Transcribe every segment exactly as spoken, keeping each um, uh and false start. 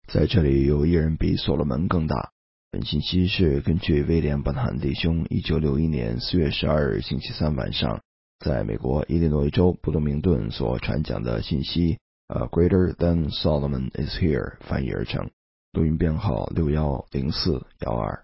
在这里有一人比所罗门更大。本信息是根据威廉·伯特汉弟兄一九六一年四月十二日星期三晚上在美国伊利诺伊州布鲁明顿所传讲的信息uh, Greater than Solomon is here 翻译而成，录音编号六一零四一二。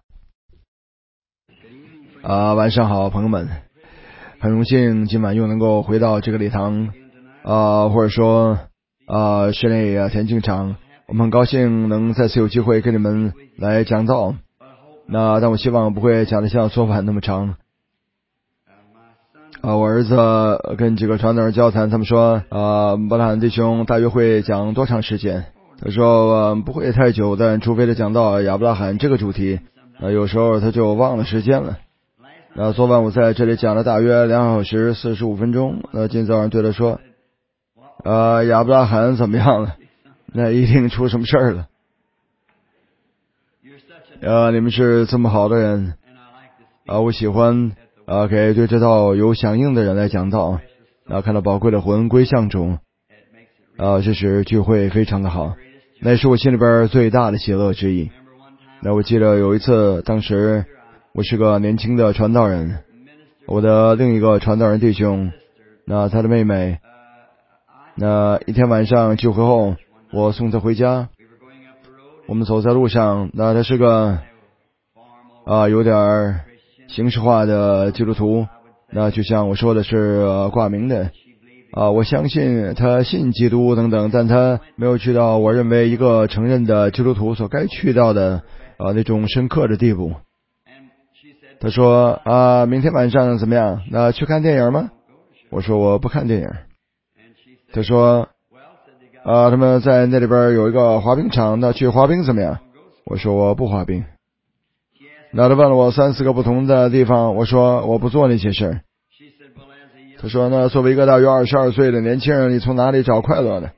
啊，晚上好，朋友们，很荣幸今晚又能够回到这个礼堂，啊，或者说啊室内啊田径场，我们很高兴能再次有机会跟你们来讲道。那但我希望不会讲得像昨晚那么长。啊，我儿子跟几个传道人交谈，他们说，啊，伯特汉弟兄大约会讲多长时间？他说，呃，不会太久，但除非他讲到亚伯拉罕这个主题，啊，有时候他就忘了时间了。那昨晚我在这里讲了大约两小时四十五分钟。那今早上对他说，呃，亚伯拉罕怎么样了？那一定出什么事儿了。呃，你们是这么好的人，啊，我喜欢啊给对这道有响应的人来讲道，啊，看到宝贵的魂归向主，啊，这使聚会非常的好，那是我心里边最大的喜乐之一。那我记得有一次，当时我是个年轻的传道人，我的另一个传道人弟兄，那他的妹妹，那一天晚上聚会后，我送他回家，我们走在路上，那他是个啊有点形式化的基督徒，那就像我说的是、呃、挂名的啊，我相信他信基督等等，但他没有去到我认为一个承认的基督徒所该去到的啊那种深刻的地步。他说啊，明天晚上怎么样？那去看电影吗？我说我不看电影。他说啊，他们在那里边有一个滑冰场，那去滑冰怎么样？我说我不滑冰。那他问了我三四个不同的地方，我说我不做那些事。他说那作为一个大约二十二岁的年轻人，你从哪里找快乐呢？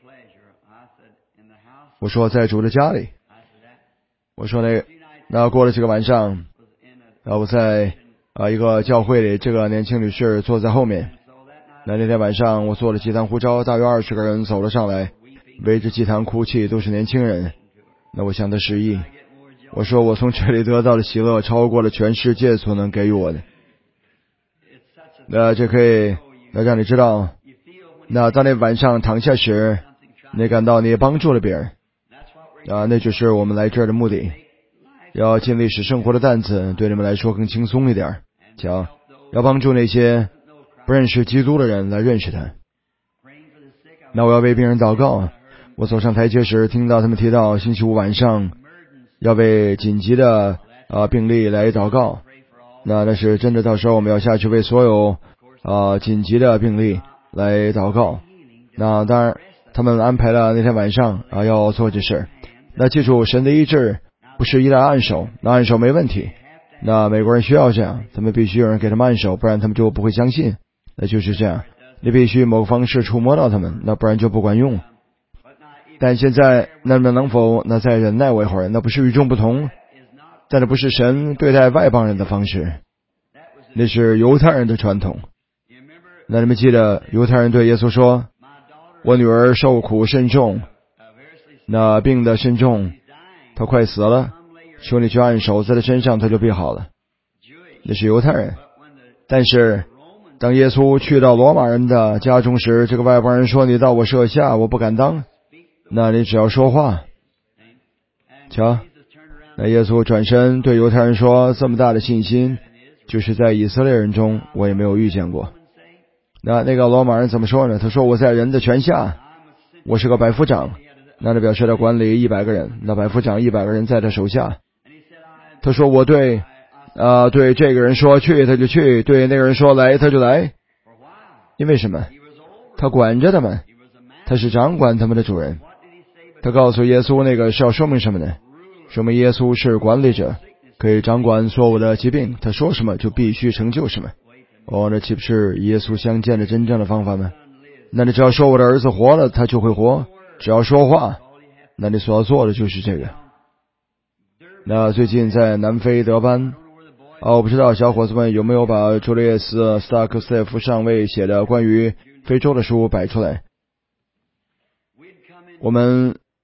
我说在主的家里。我说那那过了几个晚上，啊，我在啊一个教会里，这个年轻女士坐在后面。那那天晚上我做了祭坛呼召，大约二十个人走了上来，围着祭坛哭泣，都是年轻人。那我向他示意，我说我从这里得到的喜乐超过了全世界所能给予我的。那这可以那让你知道，那当你晚上躺下时，你感到你帮助了别人啊，那就是我们来这儿的目的，要尽力使生活的担子对你们来说更轻松一点。瞧，要帮助那些不认识基督的人来认识他。那我要为病人祷告。我走上台阶时，听到他们提到星期五晚上要为紧急的啊病例来祷告。那那是真的，到时候我们要下去为所有啊紧急的病例来祷告。那当然，他们安排了那天晚上啊要做这事。那记住，神的医治不是依赖按手，那按手没问题。那美国人需要这样，他们必须有人给他们按手，不然他们就不会相信。那就是这样，你必须某个方式触摸到他们，那不然就不管用。但现在那么能否那再忍耐我一会儿，那不是与众不同，但这不是神对待外邦人的方式，那是犹太人的传统。那你们记得犹太人对耶稣说，我女儿受苦甚重，那病得甚重，她快死了，求你去按手在她身上，她就病好了。那是犹太人。但是当耶稣去到罗马人的家中时，这个外邦人说，你到我舍下，我不敢当。那你只要说话。瞧，那耶稣转身对犹太人说，这么大的信心就是在以色列人中我也没有遇见过。那那个罗马人怎么说呢？他说，我在人的权下，我是个百夫长。那他表示他管理一百个人，那百夫长一百个人在他手下。他说，我对啊、呃、对这个人说去他就去，对那个人说来他就来。因为什么？他管着他们，他是掌管他们的主人。他告诉耶稣那个是要说明什么呢？说明耶稣是管理者，可以掌管所有的疾病，他说什么就必须成就什么。哦，那岂不是耶稣相见的真正的方法吗？那你只要说我的儿子活了，他就会活，只要说话，那你所要做的就是这个。那最近在南非德班啊，我不知道小伙子们有没有把朱利叶斯·斯塔克塞夫上尉写的关于非洲的书摆出来。我们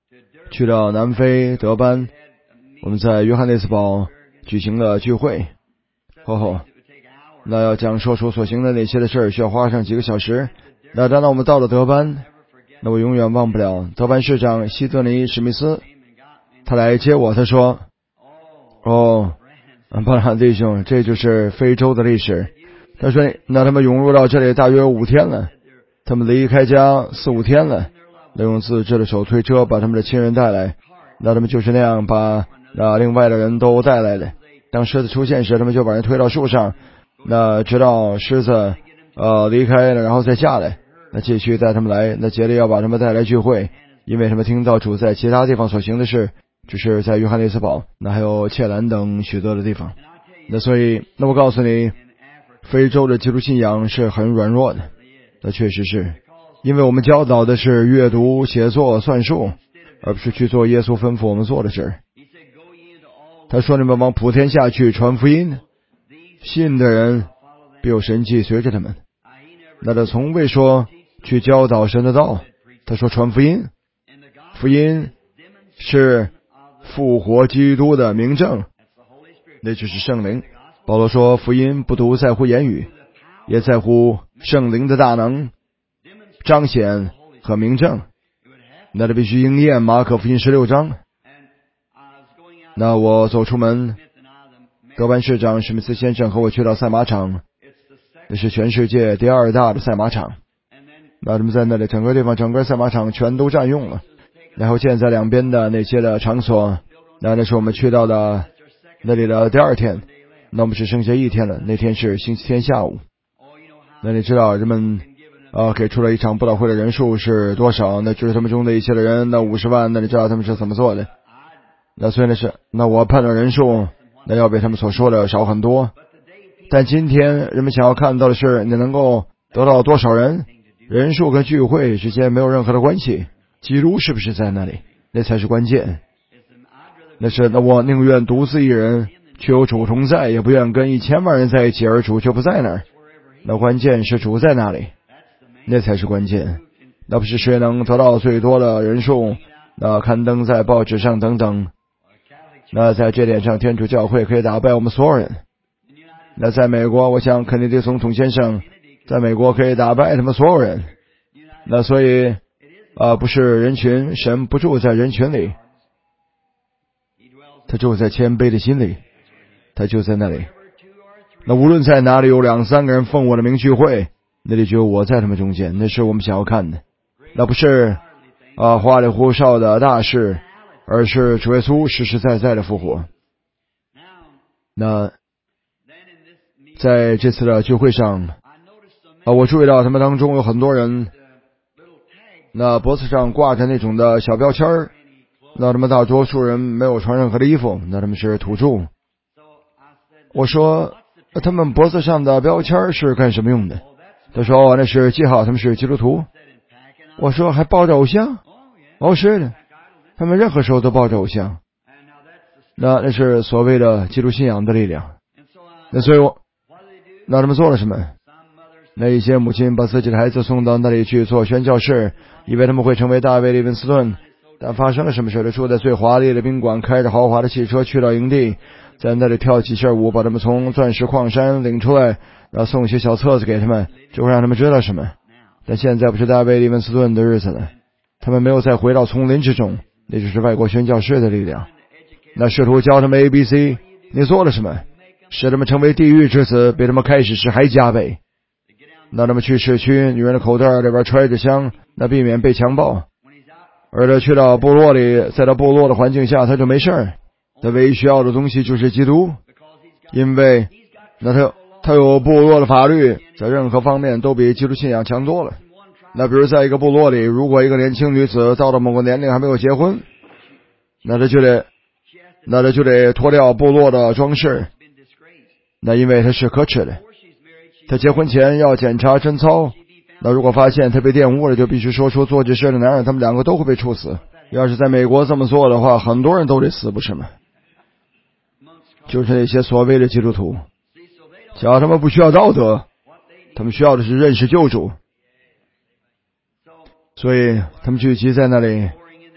去到南非德班，我们在约翰内斯堡举行了聚会。后后，那要讲说出所行的那些的事儿，需要花上几个小时。那当我们到了德班，那我永远忘不了德班市长希德尼史密斯，他来接我，他说：“哦，巴拉弟兄，这就是非洲的历史。”他说：“那他们涌入到这里大约五天了，他们离开家四五天了，那用自制的手推车把他们的亲人带来，那他们就是那样把那另外的人都带来了。当狮子出现时，他们就把人推到树上，那直到狮子呃离开了，然后再下来，那继续带他们来，那竭力要把他们带来聚会，因为他们听到主在其他地方所行的事，只是在约翰内斯堡，那还有切兰等许多的地方。那所以，那我告诉你，非洲的基督信仰是很软弱的，那确实是，因为我们教导的是阅读、写作、算术，而不是去做耶稣吩咐我们做的事。他说：“你们往普天下去传福音，信的人必有神迹随着他们。”那他从未说去教导神的道，他说传福音，福音是复活基督的明证，那就是圣灵。保罗说，福音不独在乎言语，也在乎圣灵的大能彰显和明证。那他必须应验马可福音十六章。那我走出门，德班市长史密斯先生和我去到赛马场，那是全世界第二大的赛马场。那他们在那里整个地方整个赛马场全都占用了，然后建在两边的那些的场所。那那是我们去到的那里的第二天，那我们只剩下一天了，那天是星期天下午。那你知道人们呃给出了一场布道会的人数是多少？那就是他们中的一些的人，那五十万，那你知道他们是怎么做的？那虽然是，那我判断人数那要比他们所说的少很多，但今天人们想要看到的是你能够得到多少人，人数跟聚会之间没有任何的关系，基督是不是在那里，那才是关键。那是那我宁愿独自一人却有主同在，也不愿跟一千万人在一起而主却不在那儿。那关键是主在哪里，那才是关键。那不是谁能得到最多的人数，那刊登在报纸上等等。那在这点上，天主教会可以打败我们所有人。那在美国，我想肯尼迪总统先生在美国可以打败他们所有人。那所以啊、呃，不是人群，神不住在人群里，他住在谦卑的心里，他就在那里。那无论在哪里有两三个人奉我的名聚会，那里就有我在他们中间，那是我们想要看的。那不是啊花里胡哨的大事，而是主耶稣实实在在的复活。那在这次的聚会上啊，我注意到他们当中有很多人，那脖子上挂着那种的小标签儿，那他们大多数人没有穿任何的衣服，那他们是土著。我说他们脖子上的标签是干什么用的？他说哦，那是记号，他们是基督徒。我说还抱着偶像？哦，是的，他们任何时候都抱着偶像。那那是所谓的基督信仰的力量。那所以我那他们做了什么？那一些母亲把自己的孩子送到那里去做宣教士，以为他们会成为大卫利文斯顿。但发生了什么事？住在最华丽的宾馆，开着豪华的汽车去到营地，在那里跳几下舞，把他们从钻石矿山领出来，然后送一些小册子给他们，就会让他们知道什么。但现在不是大卫利文斯顿的日子了，他们没有再回到丛林之中，那就是外国宣教士的力量。那试图教他们 A B C， 你做了什么？使他们成为地狱之子，比他们开始时还加倍。那他们去市区，女人的口袋里边揣着枪，那避免被强暴。而他去到部落里，在他部落的环境下，他就没事儿。他唯一需要的东西就是基督，因为那他他有部落的法律，在任何方面都比基督信仰强多了。那比如在一个部落里，如果一个年轻女子到了某个年龄还没有结婚，那他就得那他就得脱掉部落的装饰，那因为他是可耻的。他结婚前要检查贞操，那如果发现他被玷污了，就必须说出做这事的男人，他们两个都会被处死。要是在美国这么做的话，很多人都得死，不是吗？就是那些所谓的基督徒，只要他们不需要道德，他们需要的是认识救主，所以他们聚集在那里。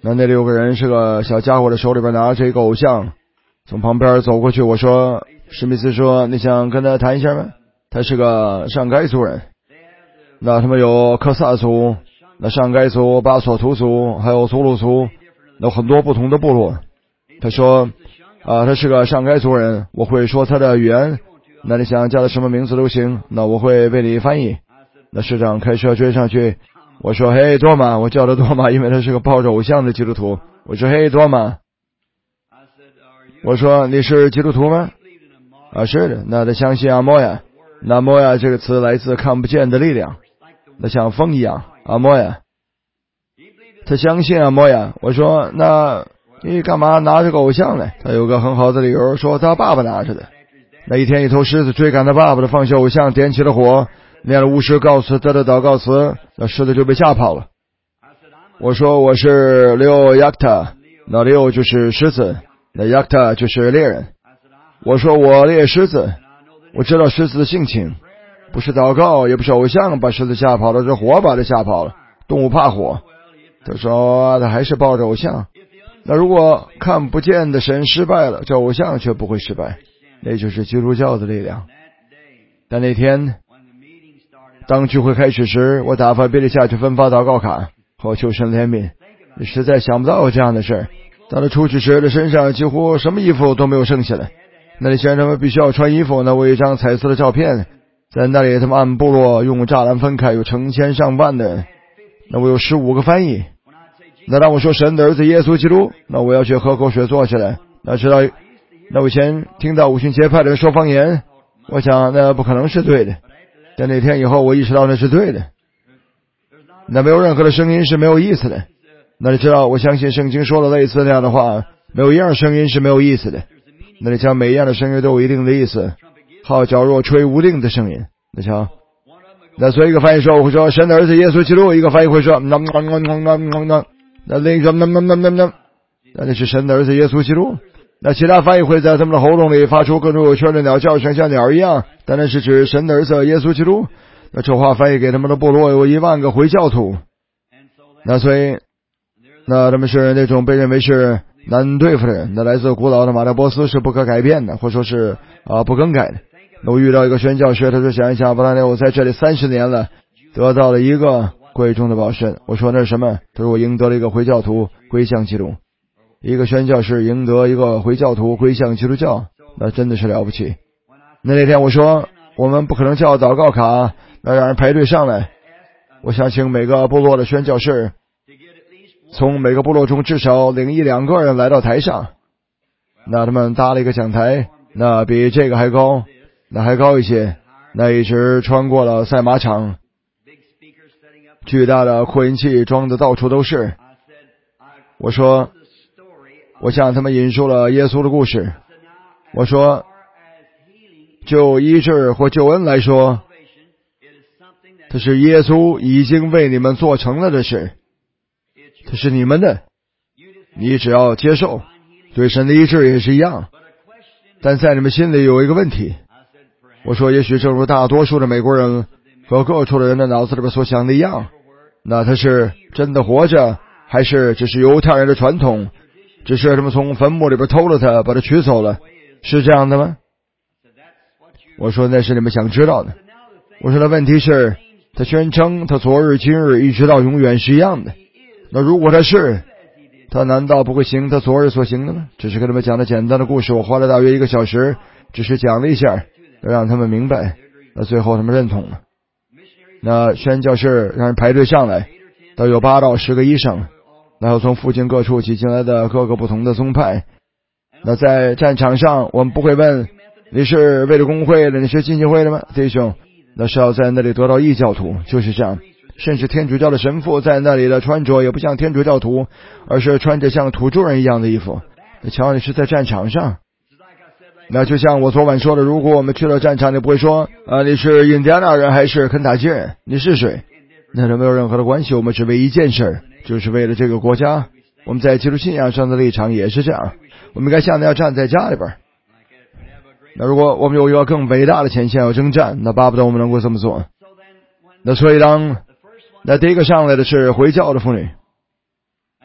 那那里有个人是个小家伙的，手里边拿着一个偶像，从旁边走过去。我说，史密斯说，你想跟他谈一下吗？他是个上盖族人，那他们有科萨族、那上盖族、巴索图族，还有祖鲁族，有很多不同的部落。他说啊，他是个上盖族人，我会说他的语言，那你想叫他什么名字都行，那我会为你翻译。那市长开车追上去，我说嘿多玛，我叫他多玛，因为他是个抱着偶像的基督徒。我说嘿多玛，我说你是基督徒吗？啊是的。那他相信阿摩亚，那摩亚这个词来自看不见的力量，那像风一样，阿摩亚，他相信阿摩亚。我说那你干嘛拿着个偶像呢？他有个很好的理由，说他爸爸拿着的。那一天一头狮子追赶他爸爸的，放下偶像，点起了火，念了巫师告诉他的祷告词，那狮子就被吓跑了。我说我是六亚特，那六就是狮子，那亚特就是猎人。我说我猎狮子，我知道狮子的性情，不是祷告，也不是偶像把狮子吓跑了，是火把它吓跑了。动物怕火。他说他还是抱着偶像。那如果看不见的神失败了，这偶像却不会失败，那就是基督教的力量。但那天当聚会开始时，我打发比利下去分发祷告卡和求神怜悯。你实在想不到这样的事。当他出去时，他身上几乎什么衣服都没有剩下来。那里既然他们必须要穿衣服，那我有一张彩色的照片，在那里他们按部落用栅栏分开，有成千上万的人。那我有十五个翻译。那当我说神的儿子耶稣基督，那我要去喝口水坐起来。那知道，那我以前听到五旬节派的人说方言，我想那不可能是对的。但那天以后我意识到那是对的。那没有任何的声音是没有意思的。那你知道，我相信圣经说了类似那样的话，没有一样声音是没有意思的。那你瞧，每一样的声音都有一定的意思。号角若吹无定的声音，你瞧。那所以一个翻译说，我会说神的儿子耶稣基督，一个翻译会说那那另一个那那那那那那那是神的儿子耶稣基督。那其他翻译会在他们的喉咙里发出各种有趣的鸟叫声，像鸟一样，但那是指神的儿子耶稣基督。那这话翻译给他们的部落有一万个回教徒。那所以那他们是那种被认为是难对付的人，那来自古老的马代波斯是不可改变的，或者说是啊不更改的。那我遇到一个宣教师，他说想一想，布拉内我在这里三十年了，得到了一个贵重的宝训。我说那是什么？他说我赢得了一个回教徒归向基督。一个宣教士赢得一个回教徒归向基督教，那真的是了不起。那那天我说我们不可能叫祷告卡，那让人排队上来。我想请每个部落的宣教士从每个部落中至少领一两个人来到台上。那他们搭了一个讲台，那比这个还高，那还高一些，那一直穿过了赛马场，巨大的扩音器装的到处都是。我说我向他们引述了耶稣的故事。我说就医治或救恩来说，这是耶稣已经为你们做成了的事，这是你们的，你只要接受。对神的医治也是一样。但在你们心里有一个问题。我说也许正如大多数的美国人和各处的人的脑子里边所想的一样，那他是真的活着，还是只是犹太人的传统，只是他们从坟墓里边偷了他，把他取走了，是这样的吗？我说那是你们想知道的。我说那问题是他宣称他昨日今日一直到永远是一样的，那如果他是，他难道不会行他昨日所行的吗？只是跟他们讲的简单的故事，我花了大约一个小时，只是讲了一下，让他们明白。那最后他们认同了。那宣教士让人排队上来，都有八到十个医生，然后从附近各处挤进来的各个不同的宗派。那在战场上，我们不会问你是为了工会的，你是浸信会的吗？弟兄，那是要在那里得到异教徒，就是这样。甚至天主教的神父在那里的穿着也不像天主教徒，而是穿着像土著人一样的衣服。瞧，你是在战场上。那就像我昨晚说的，如果我们去了战场，你不会说啊，你是印第安纳人还是肯塔基人，你是谁？那都没有任何的关系。我们只为一件事，就是为了这个国家。我们在基督信仰上的立场也是这样，我们应该像那样站在家里边。那如果我们有一个更伟大的前线要征战，那巴不得我们能够这么做。那所以当那第一个上来的是回教的妇女，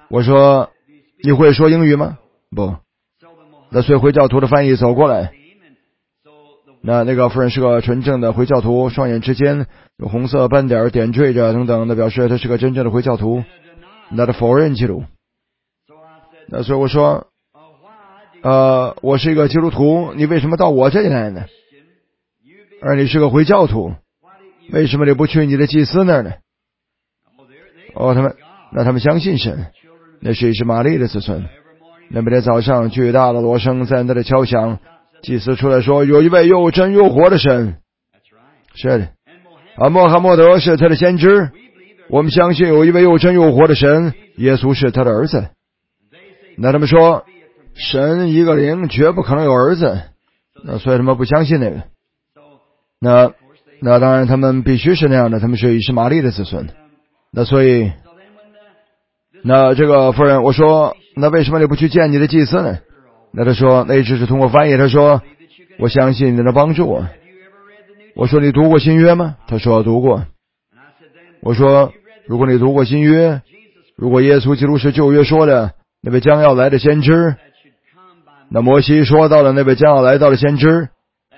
我说你会说英语吗？不。那所以回教徒的翻译走过来，那那个夫人是个纯正的回教徒，双眼之间有红色斑点点缀着等等的，表示他是个真正的回教徒，那他否认基督。那所以我说呃，我是一个基督徒，你为什么到我这里来呢？而你是个回教徒，为什么你不去你的祭司那儿呢？哦，他们那他们相信神，那是以实玛利的子孙。那每天早上巨大的锣声在那里敲响，祭司出来说有一位又真又活的神。是的，啊，穆罕默德是他的先知，我们相信有一位又真又活的神，耶稣是他的儿子。那他们说神一个灵绝不可能有儿子，那所以他们不相信那个。那那当然他们必须是那样的，他们是以实玛利的子孙。那所以那这个夫人，我说那为什么你不去见你的祭司呢？那他说那只是通过翻译，他说我相信你能帮助我。我说你读过新约吗？他说读过。我说如果你读过新约，如果耶稣基督是旧约说的那位将要来的先知，那摩西说到了那位将要来到的先知，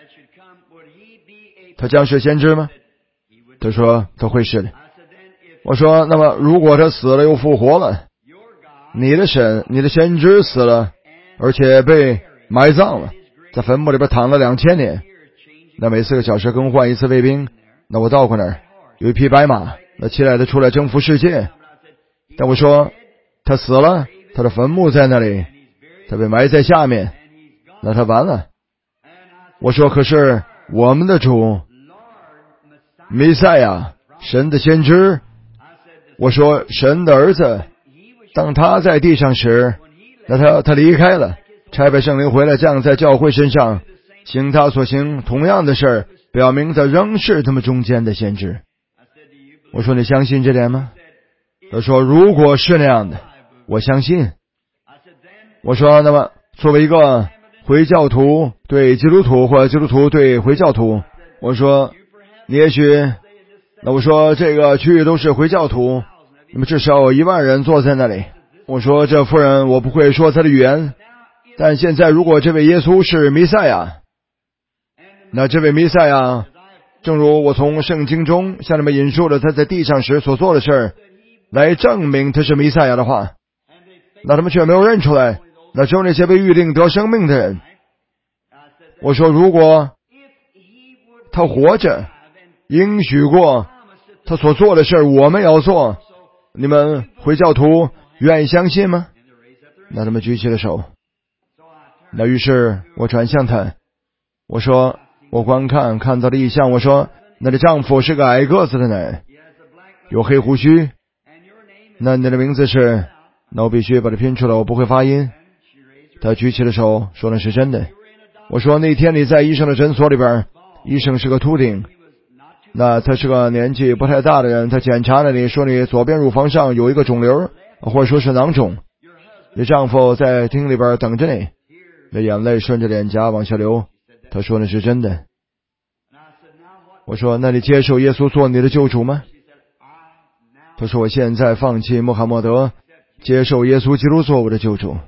他将是先知吗？他说他会是的。我说那么如果他死了又复活了，你的神你的先知死了而且被埋葬了，在坟墓里边躺了两千年，那每四个小时更换一次卫兵，那我到过那儿有一匹白马，那骑来的出来征服世界。但我说他死了，他的坟墓在那里，他被埋在下面，那他完了。我说可是我们的主弥赛亚神的先知，我说神的儿子当他在地上时，那他他离开了，差派圣灵回来降在教会身上，行他所行同样的事，表明他仍是他们中间的先知。我说你相信这点吗？他说如果是那样的我相信。我说那么作为一个回教徒对基督徒或者基督徒对回教徒，我说你也许那我说这个区域都是回教徒，那么至少有一万人坐在那里。我说这夫人我不会说他的语言，但现在如果这位耶稣是弥赛亚，那这位弥赛亚正如我从圣经中向你们引述了他在地上时所做的事来证明他是弥赛亚的话，那他们却没有认出来，那只有那些被预定得生命的人。我说如果他活着应许过他所做的事我们要做，你们回教徒愿意相信吗？那他们举起了手。那于是我转向他，我说我观看看到的异象，我说那你丈夫是个矮个子的人，有黑胡须，那你的名字是，那我必须把它拼出来，我不会发音。他举起了手说那是真的。我说那天你在医生的诊所里边，医生是个秃顶，那他是个年纪不太大的人，他检查了你说你左边乳房上有一个肿瘤，或者说是囊肿，你丈夫在厅里边等着你，那眼泪顺着脸颊往下流。他说那是真的。我说那你接受耶稣做你的救主吗？他说我现在放弃穆罕默德，接受耶稣基督做我的救主。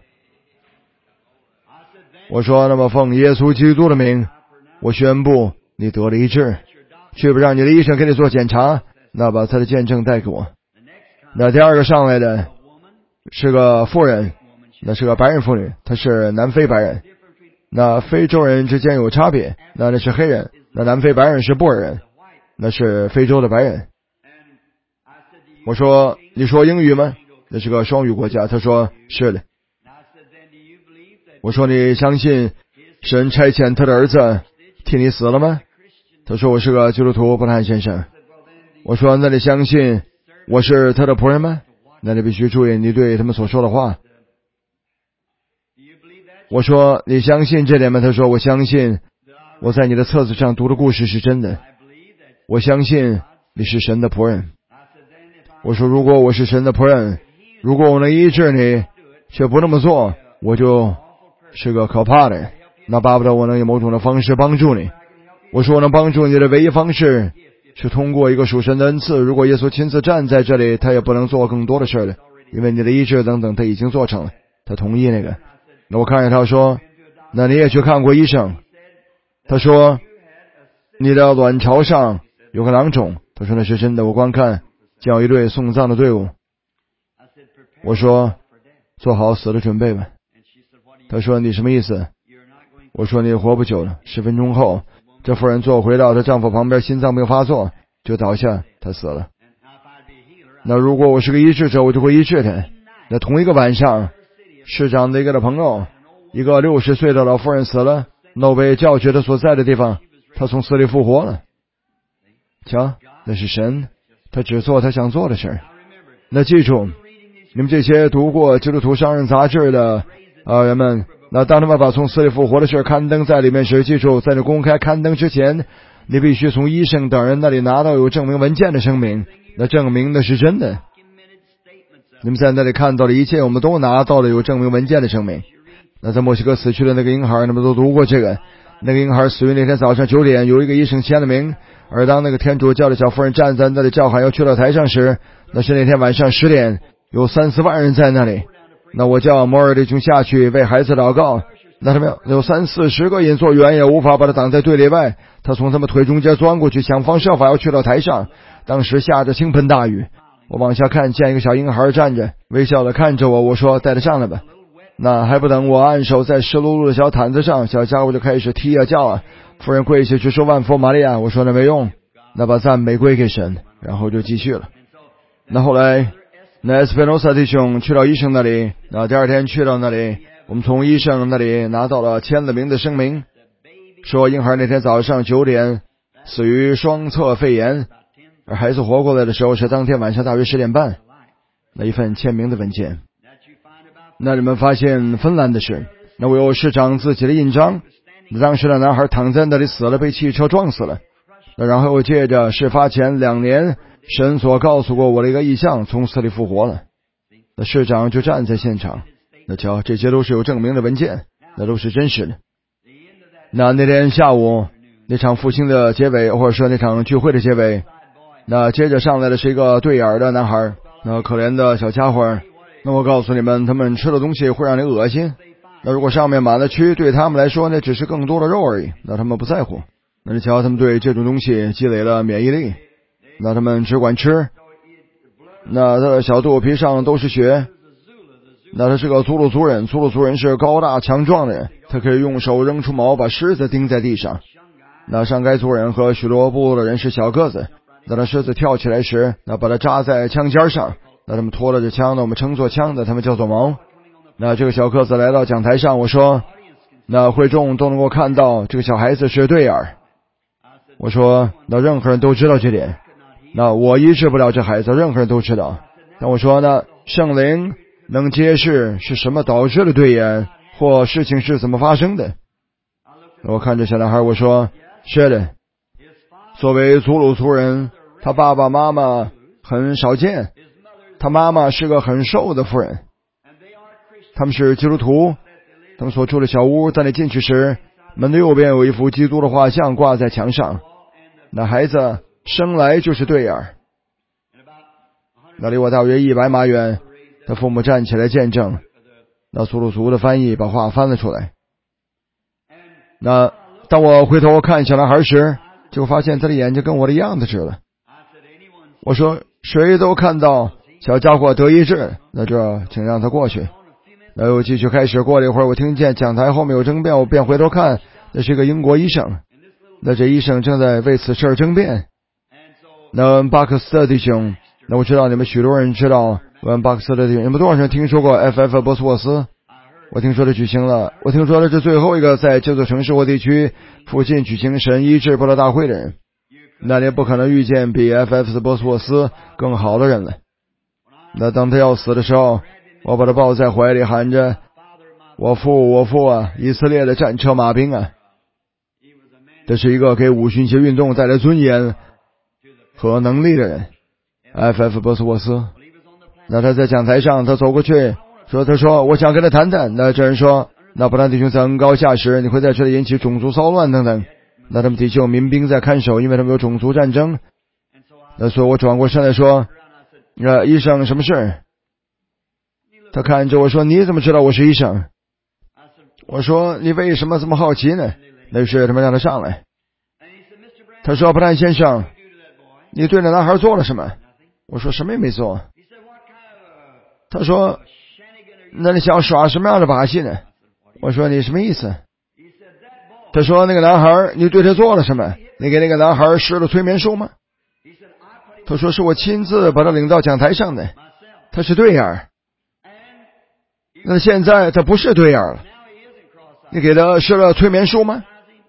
我说那么奉耶稣基督的名，我宣布你得了医治，去不让你的医生给你做检查，那把他的见证带给我。那第二个上来的是个妇人，那是个白人妇女，她是南非白人。那非洲人之间有差别，那那是黑人，那南非白人是布尔人，那是非洲的白人。我说你说英语吗？那是个双语国家。他说是的。我说你相信神差遣他的儿子替你死了吗？他说我是个基督徒，布兰先生。我说那你相信我是他的仆人吗？那你必须注意你对他们所说的话。我说你相信这点吗？他说我相信我在你的册子上读的故事是真的，我相信你是神的仆人。我说如果我是神的仆人，如果我能医治你却不那么做，我就是个可怕的人。那巴不得我能以某种的方式帮助你。我说我能帮助你的唯一方式是通过一个属神的恩赐，如果耶稣亲自站在这里，他也不能做更多的事了， 因为你的医治等等他已经做成了，他同意那个。那我看着他说，那你也去看过医生？他说你的卵巢上有个囊肿。他说那是真的，我观看见有一队送葬的队伍。我说做好死的准备吧。他说你什么意思？我说你活不久了。十分钟后，这妇人坐回到她丈夫旁边，心脏病发作就倒下，她死了。那如果我是个医治者，我就会医治她。那同一个晚上，市长的一个的朋友，一个六十岁的老妇人死了，那被叫去他所在的地方，他从死里复活了。瞧，那是神，他只做他想做的事儿。那记住，你们这些读过基督徒商人杂志的啊人们，那当他们把从死里复活的事刊登在里面时，记住，在你公开刊登之前，你必须从医生等人那里拿到有证明文件的声明，那证明的是真的。你们在那里看到的一切，我们都拿到了有证明文件的声明。那在墨西哥死去的那个婴孩，你们都读过这个。那个婴孩死于那天早上九点，有一个医生签了名。而当那个天主教的小妇人站在那里叫喊要去到台上时，那是那天晚上十点，有三四万人在那里。那我叫摩尔弟兄下去为孩子祷告。那他们有三四十个引作员也无法把他挡在队列外，他从他们腿中间钻过去，想方设法要去到台上。当时下着倾盆大雨，我往下看，见一个小婴孩站着，微笑地看着我。我说带他上来吧。那还不等我按手在湿漉漉的小毯子上，小家伙就开始踢啊叫啊。夫人跪下去说万佛玛利亚。我说那没用，那把赞美归给神，然后就继续了。那后来那埃斯佩诺萨弟兄去到医生那里，那第二天去到那里，我们从医生那里拿到了签了名的声明，说婴孩那天早上九点死于双侧肺炎，而孩子活过来的时候是当天晚上大约十点半。那一份签名的文件。那你们发现芬兰的事，那我有市长自己的印章。当时的男孩躺在那里死了，被汽车撞死了。那然后借着事发前两年神所告诉过我的一个异象，从死里复活了。那市长就站在现场。那瞧，这些都是有证明的文件，那都是真实的。那那天下午那场复兴的结尾，或者说那场聚会的结尾，那接着上来的是一个对眼的男孩，那可怜的小家伙。那我告诉你们，他们吃的东西会让你恶心。那如果上面满了蛆，对他们来说那只是更多的肉而已，那他们不在乎。那你瞧，他们对这种东西积累了免疫力，那他们只管吃。那他的小肚皮上都是血。那他是个祖鲁族人，祖鲁族人是高大强壮的人，他可以用手扔出矛，把狮子钉在地上。那上该族人和许多部落的人是小个子，那他狮子跳起来时，那把它扎在枪尖上。那他们拖了这枪呢，我们称作枪的，他们叫做矛。那这个小个子来到讲台上，我说那会众都能够看到这个小孩子是对眼。我说那任何人都知道这点，那我医治不了这孩子，任何人都知道。但我说那圣灵能揭示是什么导致了对眼，或事情是怎么发生的。我看着小男孩，我说是的，作为祖鲁族人，他爸爸妈妈很少见，他妈妈是个很瘦的妇人，他们是基督徒。他们所住的小屋，在你进去时，门的右边有一幅基督的画像挂在墙上。那孩子生来就是对眼。那离我大约一百码远，他父母站起来见证。那苏鲁族的翻译把话翻了出来。那当我回头看小男孩时，就发现他的眼睛跟我的一样的直了。我说谁都看到小家伙得医治，那这请让他过去。然后继续开始。过了一会儿，我听见讲台后面有争辩，我便回头看，那是一个英国医生。那这医生正在为此事争辩。那巴克斯特弟兄，那我知道你们许多人知道问巴克斯特弟兄，你们多少人听说过 F F 波斯沃斯？我听说他举行了，我听说的是最后一个在这座城市或地区附近举行神医治布道大会的人。那你不可能遇见比 F F 波斯沃斯更好的人了。那当他要死的时候，我把他抱在怀里，喊着我父我父啊，以色列的战车马兵啊。这是一个给五旬节运动带来尊严和能力的人， F F 波斯沃斯。那他在讲台上，他走过去说，他说我想跟他谈谈。那这人说，那布兰弟兄在恩高下时，你会在这里引起种族骚乱等等。那他们的确有民兵在看守，因为他们有种族战争。那所以我转过身来说，呃，医生什么事？ 他看着我说，你怎么知道我是医生？我说，你为什么这么好奇呢？那是他们让他上来。他说，布兰先生，你对那男孩做了什么？我说，什么也没做。他说，那你想耍什么样的把戏呢？我说，你什么意思？他说，那个男孩，你对他做了什么？你给那个男孩施了催眠术吗？他说，是我亲自把他领到讲台上的，他是对眼。那现在他不是对眼了，你给他施了催眠术吗？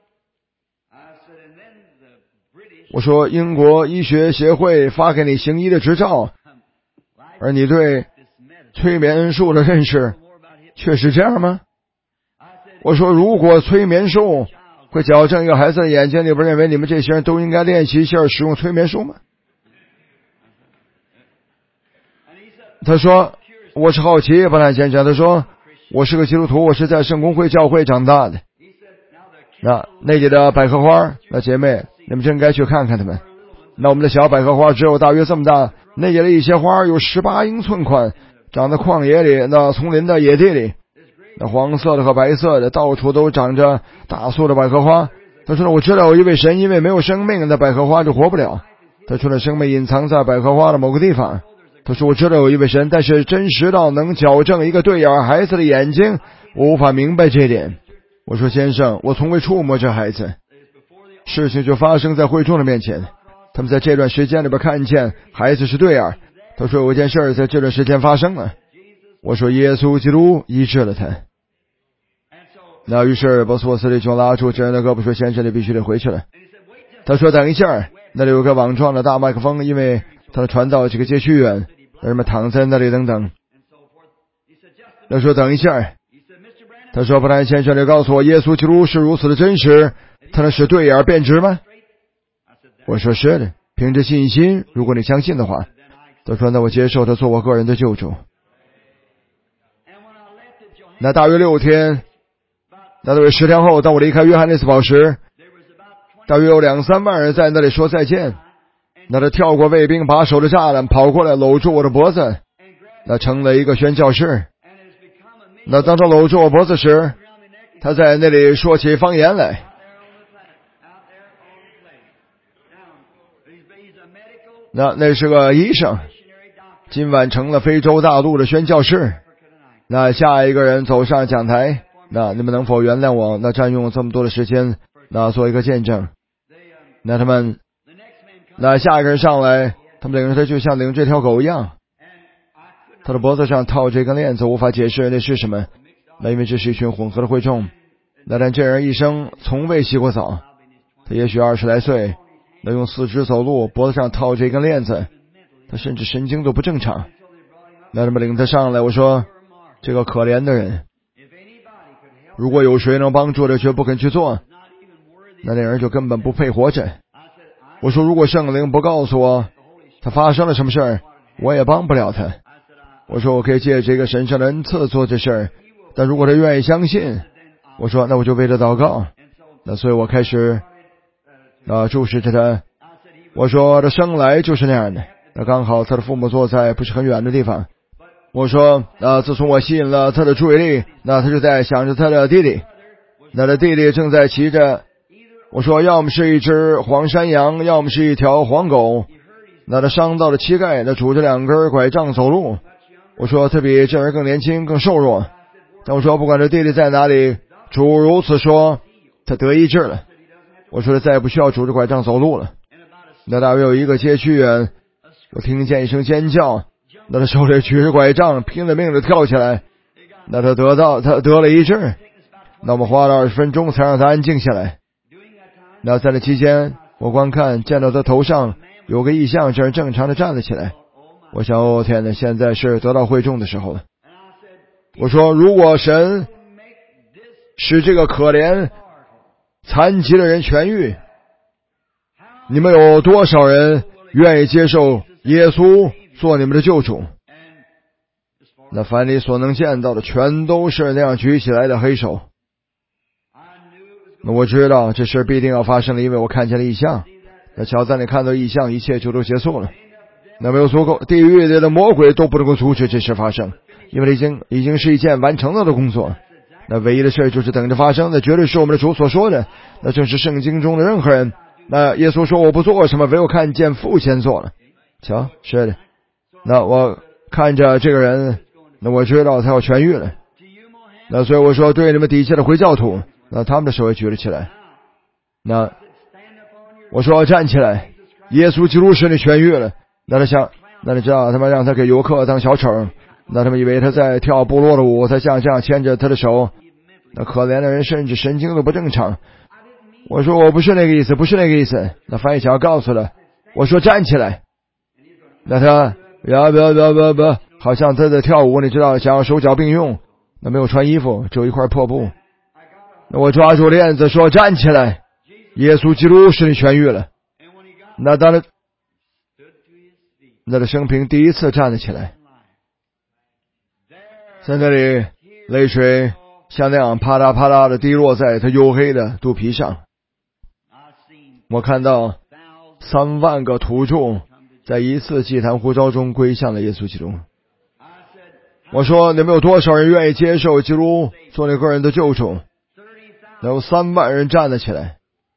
我说，英国医学协会发给你行医的执照，而你对催眠术的认识确实这样吗？我说，如果催眠术会矫正一个孩子的眼睛，你不认为你们这些人都应该练习一下使用催眠术吗？他说，我是好奇，布兰先生。他说，我是个基督徒，我是在圣公会教会长大的。那那里的百合花，那姐妹，你们真该去看看他们。那我们的小百合花只有大约这么大，那里的一些花有十八英寸宽，长在旷野里，那丛林的野地里，那黄色的和白色的，到处都长着大树的百合花。他说，我知道有一位神，因为没有生命，那百合花就活不了。他说，生命隐藏在百合花的某个地方。他说，我知道有一位神，但是真实到能矫正一个对眼孩子的眼睛，我无法明白这点。我说，先生，我从未触摸这孩子。事情就发生在会众的面前，他们在这段时间里边看见孩子是对眼。他说，有一件事在这段时间发生了。我说，耶稣基督医治了他。那于是波斯沃斯利就拉住这人的胳膊说，先生，你必须得回去了。他说，等一下，那里有个网状的大麦克风，因为他传到这个街区远，人们躺在那里等等。他说，等一下。他说，布兰先生，你告诉我，耶稣基督是如此的真实，他能使对眼变直吗？我说，是的，凭着信心，如果你相信的话。他说，那我接受他做我个人的救主。那大约六天，那大约十天后，当我离开约翰内斯堡时，大约有两三万人在那里说再见。那他跳过卫兵把守的栅栏，跑过来搂住我的脖子，那成了一个宣教士。那当他搂住我脖子时，他在那里说起方言来。那那是个医生，今晚成了非洲大陆的宣教士。那下一个人走上讲台，那你们能否原谅我那占用这么多的时间，那做一个见证？那他们那下一个人上来，他们领着他就像领这条狗一样，他的脖子上套这根链子，无法解释那是什么。那因为这是一群混合的会众。那但这人一生从未洗过澡，他也许二十来岁，那用四肢走路，脖子上套这根链子，他甚至神经都不正常。那他们领他上来，我说，这个可怜的人，如果有谁能帮助他却不肯去做，那那人就根本不配活着。我说，如果圣灵不告诉我他发生了什么事儿，我也帮不了他。我说，我可以借这个神圣的恩赐做这事儿，但如果他愿意相信，我说，那我就为他祷告。那所以我开始啊注视着他。我说，他生来就是那样的。那刚好他的父母坐在不是很远的地方。我说，啊自从我吸引了他的注意力，那他就在想着他的弟弟。那他弟弟正在骑着，我说，要么是一只黄山羊，要么是一条黄狗。那他伤到了膝盖，那拄着两根拐杖走路。我说，他比这人更年轻更瘦弱。但我说，不管这弟弟在哪里，主如此说，他得医治了。我说，他再也不需要拄着拐杖走路了。那大约有一个街区远，我听见一声尖叫，那他手里举着拐杖，拼了命的跳起来。那他得到他得了医治。那我们花了二十分钟才让他安静下来。那在那期间，我观看见到他头上有个异象，这人正常的站了起来。我想，哦天哪，现在是得到会众的时候了。我说，如果神使这个可怜残疾的人痊愈，你们有多少人愿意接受耶稣做你们的救主？那凡你所能见到的全都是那样举起来的黑手。那我知道这事必定要发生了，因为我看见了异象。那乔在你看到异象，一切就都结束了。那没有足够，地狱里的魔鬼都不能够阻止这事发生。 因为已经已经是一件完成了的工作。那唯一的事就是等着发生，那绝对是我们的主所说的，那正是圣经中的任何人。那耶稣说我不做什么，唯有看见父先做了。瞧，是的。那我看着这个人，那我知道他要痊愈了。那所以我说，对你们底下的回教徒，那他们的手也举了起来。那我说站起来，耶稣基督使你痊愈了。那他想，那你知道他们让他给游客当小丑，那他们以为他在跳部落的舞，他像这样牵着他的手。那可怜的人甚至神经都不正常。我说我不是那个意思，不是那个意思。那翻译想要告诉他，我说站起来。那他呀不不不不，好像他在跳舞，你知道，想要手脚并用。那没有穿衣服，只有一块破布。那我抓住链子说站起来，耶稣基督使你痊愈了。那当然，那他生平第一次站了起来，在那里泪水像那样啪啦啪啦的滴落在他黝黑的肚皮上。我看到三万个土著在一次祭坛呼召中归向了耶稣基督。我说你们有多少人愿意接受基督做你个人的救主？有三万人站了起来。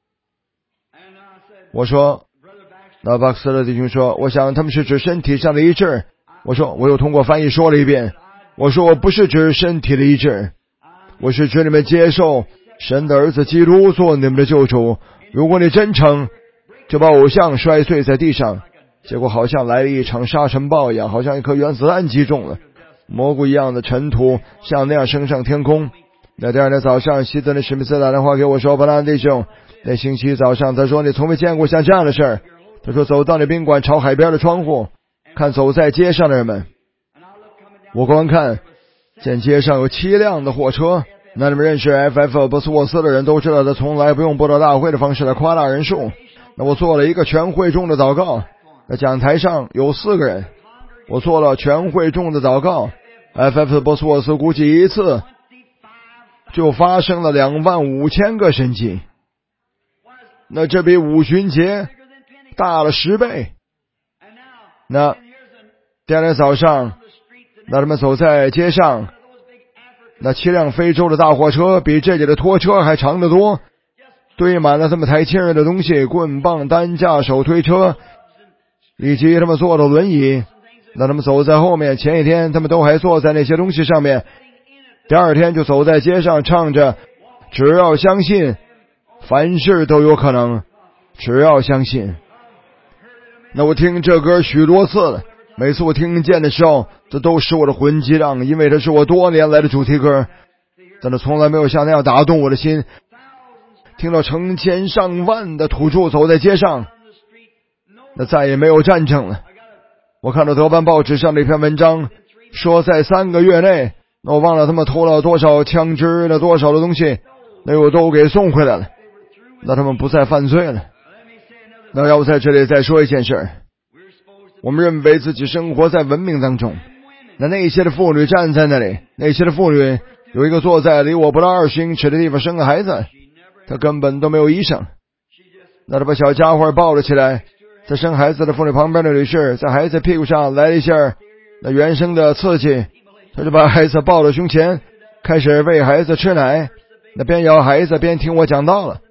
我说那巴克斯的弟兄说，我想他们是指身体上的医治。我说我又通过翻译说了一遍，我说我不是指身体的医治，我是指你们接受神的儿子基督做你们的救主。如果你真诚，就把偶像摔碎在地上，结果好像来了一场沙尘暴一样，好像一颗原子弹击中了，蘑菇一样的尘土像那样升上天空。那第二天早上，希德的史密斯打电话给我说，伯兰弟兄，那星期早上他说你从未见过像这样的事儿。他说走到那宾馆朝海边的窗户，看走在街上的人们。我观看，见街上有七辆的货车。那你们认识 F F 波斯沃斯的人都知道，他从来不用布道大会的方式来夸大人数。那我做了一个全会众的祷告，那讲台上有四个人，我做了全会众的祷告。F F 波斯沃斯估计一次就发生了两万五千个神迹，那这比五旬节大了十倍。那第二天早上，那他们走在街上，那七辆非洲的大货车比这里的拖车还长得多，堆满了他们抬轻人的东西，棍棒、担架、手推车，以及他们坐的轮椅。那他们走在后面，前一天他们都还坐在那些东西上面，第二天就走在街上唱着只要相信凡事都有可能，只要相信。那我听这歌许多次了，每次我听见的时候，这都使我的魂激荡，因为这是我多年来的主题歌，但是从来没有像那样打动我的心。听到成千上万的土著走在街上，那再也没有战争了。我看到德班报纸上的一篇文章，说在三个月内，那我忘了他们偷了多少枪支了多少的东西，那我都给送回来了，那他们不再犯罪了。那让我在这里再说一件事，我们认为自己生活在文明当中，那那些的妇女站在那里，那些的妇女有一个坐在离我不到二十英尺的地方生个孩子，她根本都没有医生，那她把小家伙抱了起来，在生孩子的妇女旁边的女士在孩子屁股上来了一下那原生的刺激，她就把孩子抱到胸前，开始喂孩子吃奶，那边摇孩子边听我讲道了，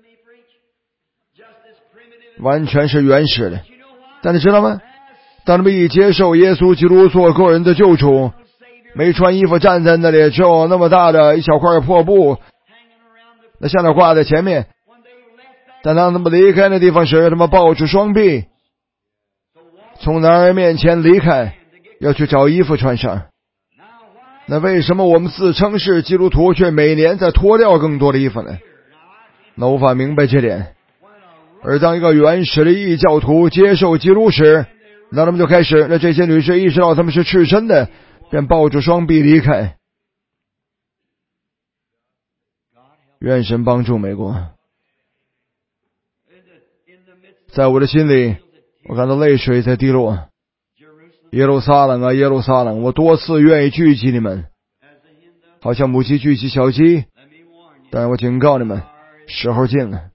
完全是原始的。但你知道吗？当他们一接受耶稣基督做个人的救主，没穿衣服站在那里，只有那么大的一小块破布，那像那挂在前面。但当他们离开那地方时，他们抱住双臂，从男儿面前离开，要去找衣服穿上。那为什么我们自称是基督徒，却每年在脱掉更多的衣服呢？那无法明白这点。而当一个原始的异教徒接受基督时，那他们就开始，那这些女士意识到他们是赤身的，便抱住双臂离开。愿神帮助美国。在我的心里，我感到泪水在滴落。耶路撒冷啊，耶路撒冷，我多次愿意聚集你们，好像母鸡聚集小鸡，但是我警告你们，时候近了。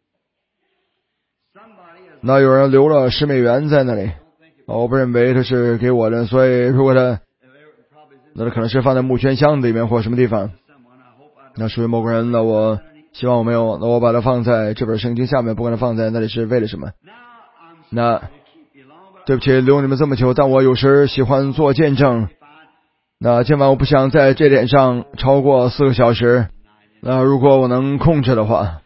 那有人留了十美元在那里，我不认为他是给我的，所以如果他那可能是放在募捐箱里面或什么地方，那属于某个人，那我希望我没有，那我把它放在这本圣经下面，不管它放在那里是为了什么。那对不起留你们这么久，但我有时喜欢做见证，那今晚我不想在这点上超过四个小时，那如果我能控制的话，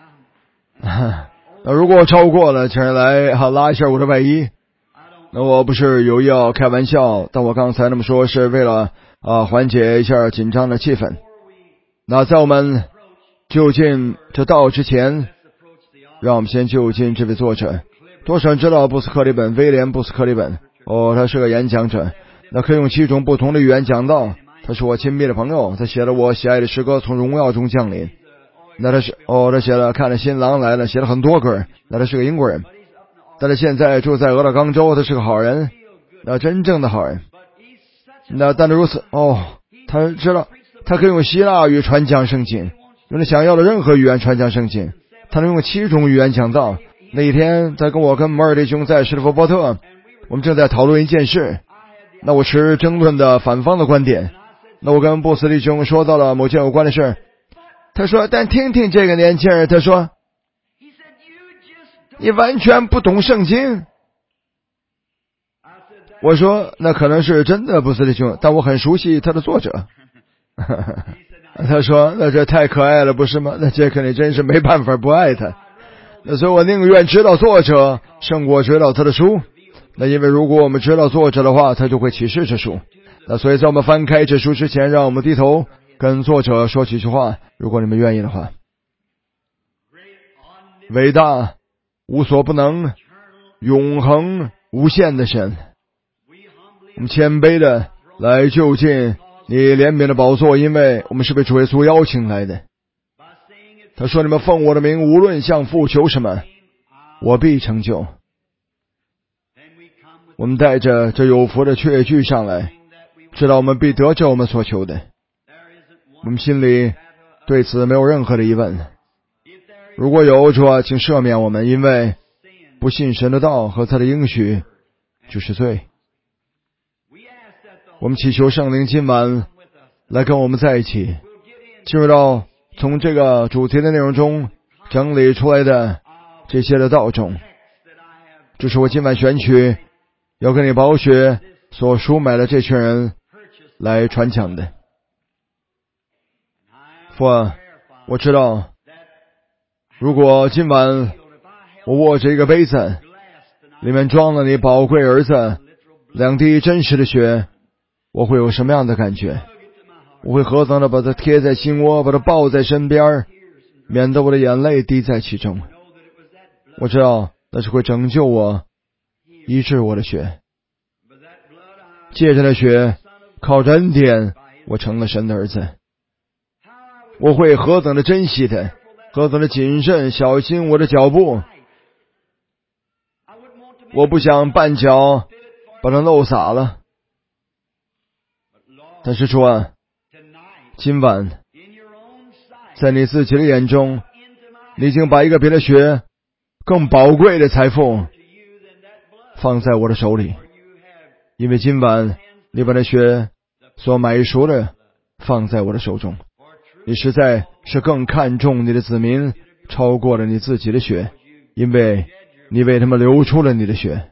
那如果我超过了，请人来好拉一下我的外衣。那我不是有意要开玩笑，但我刚才那么说是为了啊缓解一下紧张的气氛。那在我们就近这道之前，让我们先就近这位作者。多少人知道布斯克利本，威廉布斯克利本？哦，他是个演讲者，那可以用七种不同的语言讲道。他是我亲密的朋友，他写了我喜爱的诗歌《从荣耀中降临》。那他是哦，他写了看了新郎来了，写了很多歌。那他是个英国人，但是现在住在俄勒冈州，他是个好人，那真正的好人。那但是如此哦，他知道他可以用希腊语传讲圣经，用他想要的任何语言传讲圣经，他能用七种语言讲道。那一天在跟我跟摩尔弟兄在史蒂夫波特，我们正在讨论一件事，那我持争论的反方的观点，那我跟布斯弟兄说到了某件有关的事，他说但听听这个年轻人，他说你完全不懂圣经。我说那可能是真的布斯弟兄，但我很熟悉他的作者。他说那这太可爱了不是吗？那这可你真是没办法不爱他。那所以我宁愿知道作者胜过知道他的书，那因为如果我们知道作者的话，他就会启示这书。那所以在我们翻开这书之前，让我们低头跟作者说几句话，如果你们愿意的话。伟大无所不能永恒无限的神，我们谦卑的来就近你怜悯的宝座，因为我们是被主耶稣邀请来的。他说你们奉我的名无论向父求什么，我必成就。我们带着这有福的确据上来，知道我们必得着我们所求的。我们心里对此没有任何的疑问。如果有，主啊，请赦免我们，因为不信神的道和他的应许就是罪。我们祈求圣灵今晚来跟我们在一起，进入到从这个主题的内容中整理出来的这些的道中，这是我今晚选取要跟你宝血所赎买的这群人来传讲的。父啊，我知道如果今晚我握着一个杯子，里面装了你宝贵儿子两滴真实的血，我会有什么样的感觉？我会何等的把它贴在心窝，把它抱在身边，免得我的眼泪滴在其中。我知道那是会拯救我，医治我的血。借着那血，靠着恩典，我成了神的儿子。我会何等的珍惜它，何等的谨慎小心我的脚步。我不想绊脚把它漏洒了。但是主啊，今晚在你自己的眼中，你已经把一个比那血更宝贵的财富放在我的手里，因为今晚你把那血所买赎的放在我的手中。你实在是更看重你的子民超过了你自己的血，因为你为他们流出了你的血。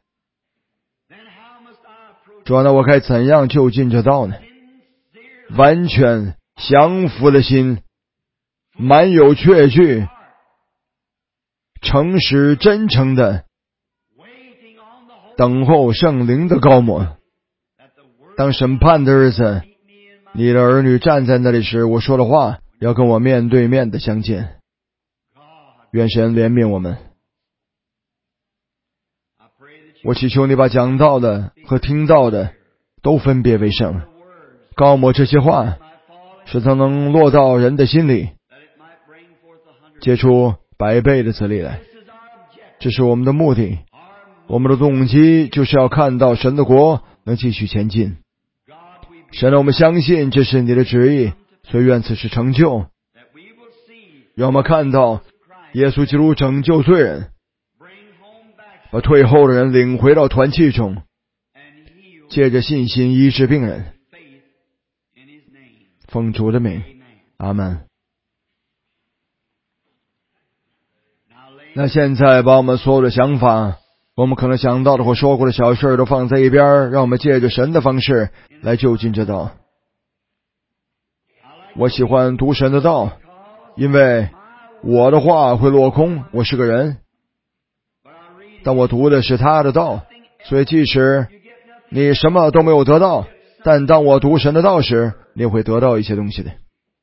主啊，那我该怎样就近这道呢？完全降服的心，满有确据，诚实真诚的等候圣灵的膏抹。当审判的日子，你的儿女站在那里时，我说的话要跟我面对面的相见。愿神怜悯我们。我祈求你把讲道的和听到的都分别为圣，膏抹这些话，使它能落到人的心里，结出百倍的子粒来。这是我们的目的，我们的动机就是要看到神的国能继续前进。神让我们相信这是你的旨意，所以愿此事成就。让我们看到耶稣基督拯救罪人，把退后的人领回到团契中，借着信心医治病人。 奉主的名，阿们。那现在把我们所有的想法，我们可能想到的或说过的小事都放在一边，让我们借着神的方式来就近这道。我喜欢读神的道，因为我的话会落空，我是个人，但我读的是他的道，所以即使你什么都没有得到，但当我读神的道时，你会得到一些东西的。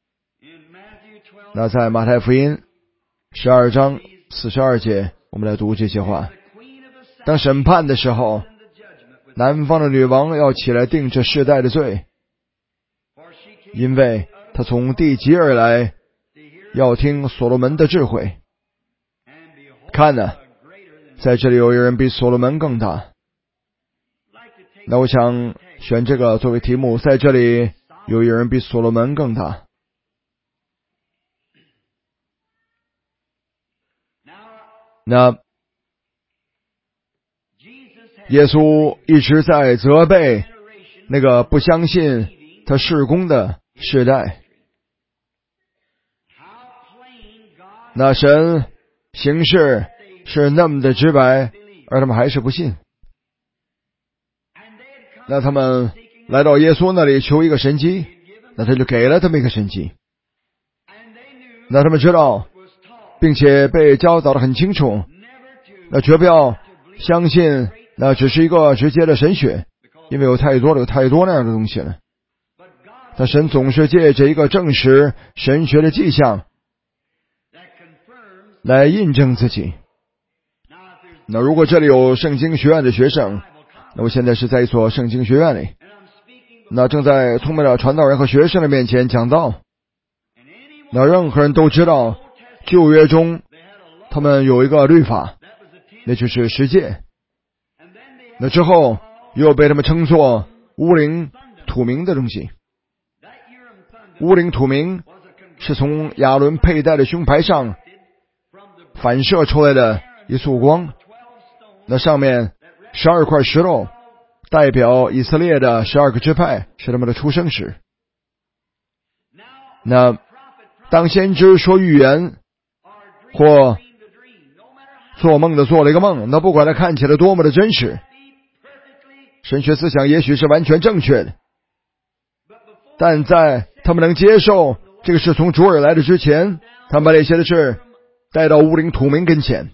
那在马太福音十二章四十二节，我们来读这些话。当审判的时候，南方的女王要起来定这世代的罪，因为她从地极而来，要听所罗门的智慧。看哪，在这里有一人比所罗门更大。那我想选这个作为题目，在这里有一人比所罗门更大。那耶稣一直在责备那个不相信他事工的世代。那神行事是那么的直白，而他们还是不信。那他们来到耶稣那里求一个神迹，那他就给了他们一个神迹。那他们知道并且被教导得很清楚，那绝不要相信那只是一个直接的神学，因为有太多有太多那样的东西了。但神总是借着一个证实神学的迹象来印证自己。那如果这里有圣经学院的学生，那我现在是在一所圣经学院里，那正在充满了传道人和学生的面前讲道。那任何人都知道旧约中他们有一个律法，那就是十诫。那之后又被他们称作乌灵土明的东西。乌灵土明是从亚伦佩戴的胸牌上反射出来的一束光，那上面十二块石头代表以色列的十二个支派，是他们的出生史。那当先知说预言或做梦的做了一个梦，那不管他看起来多么的真实，神学思想也许是完全正确的，但在他们能接受这个是从主而来的之前，他们把那些的事带到乌灵土明跟前，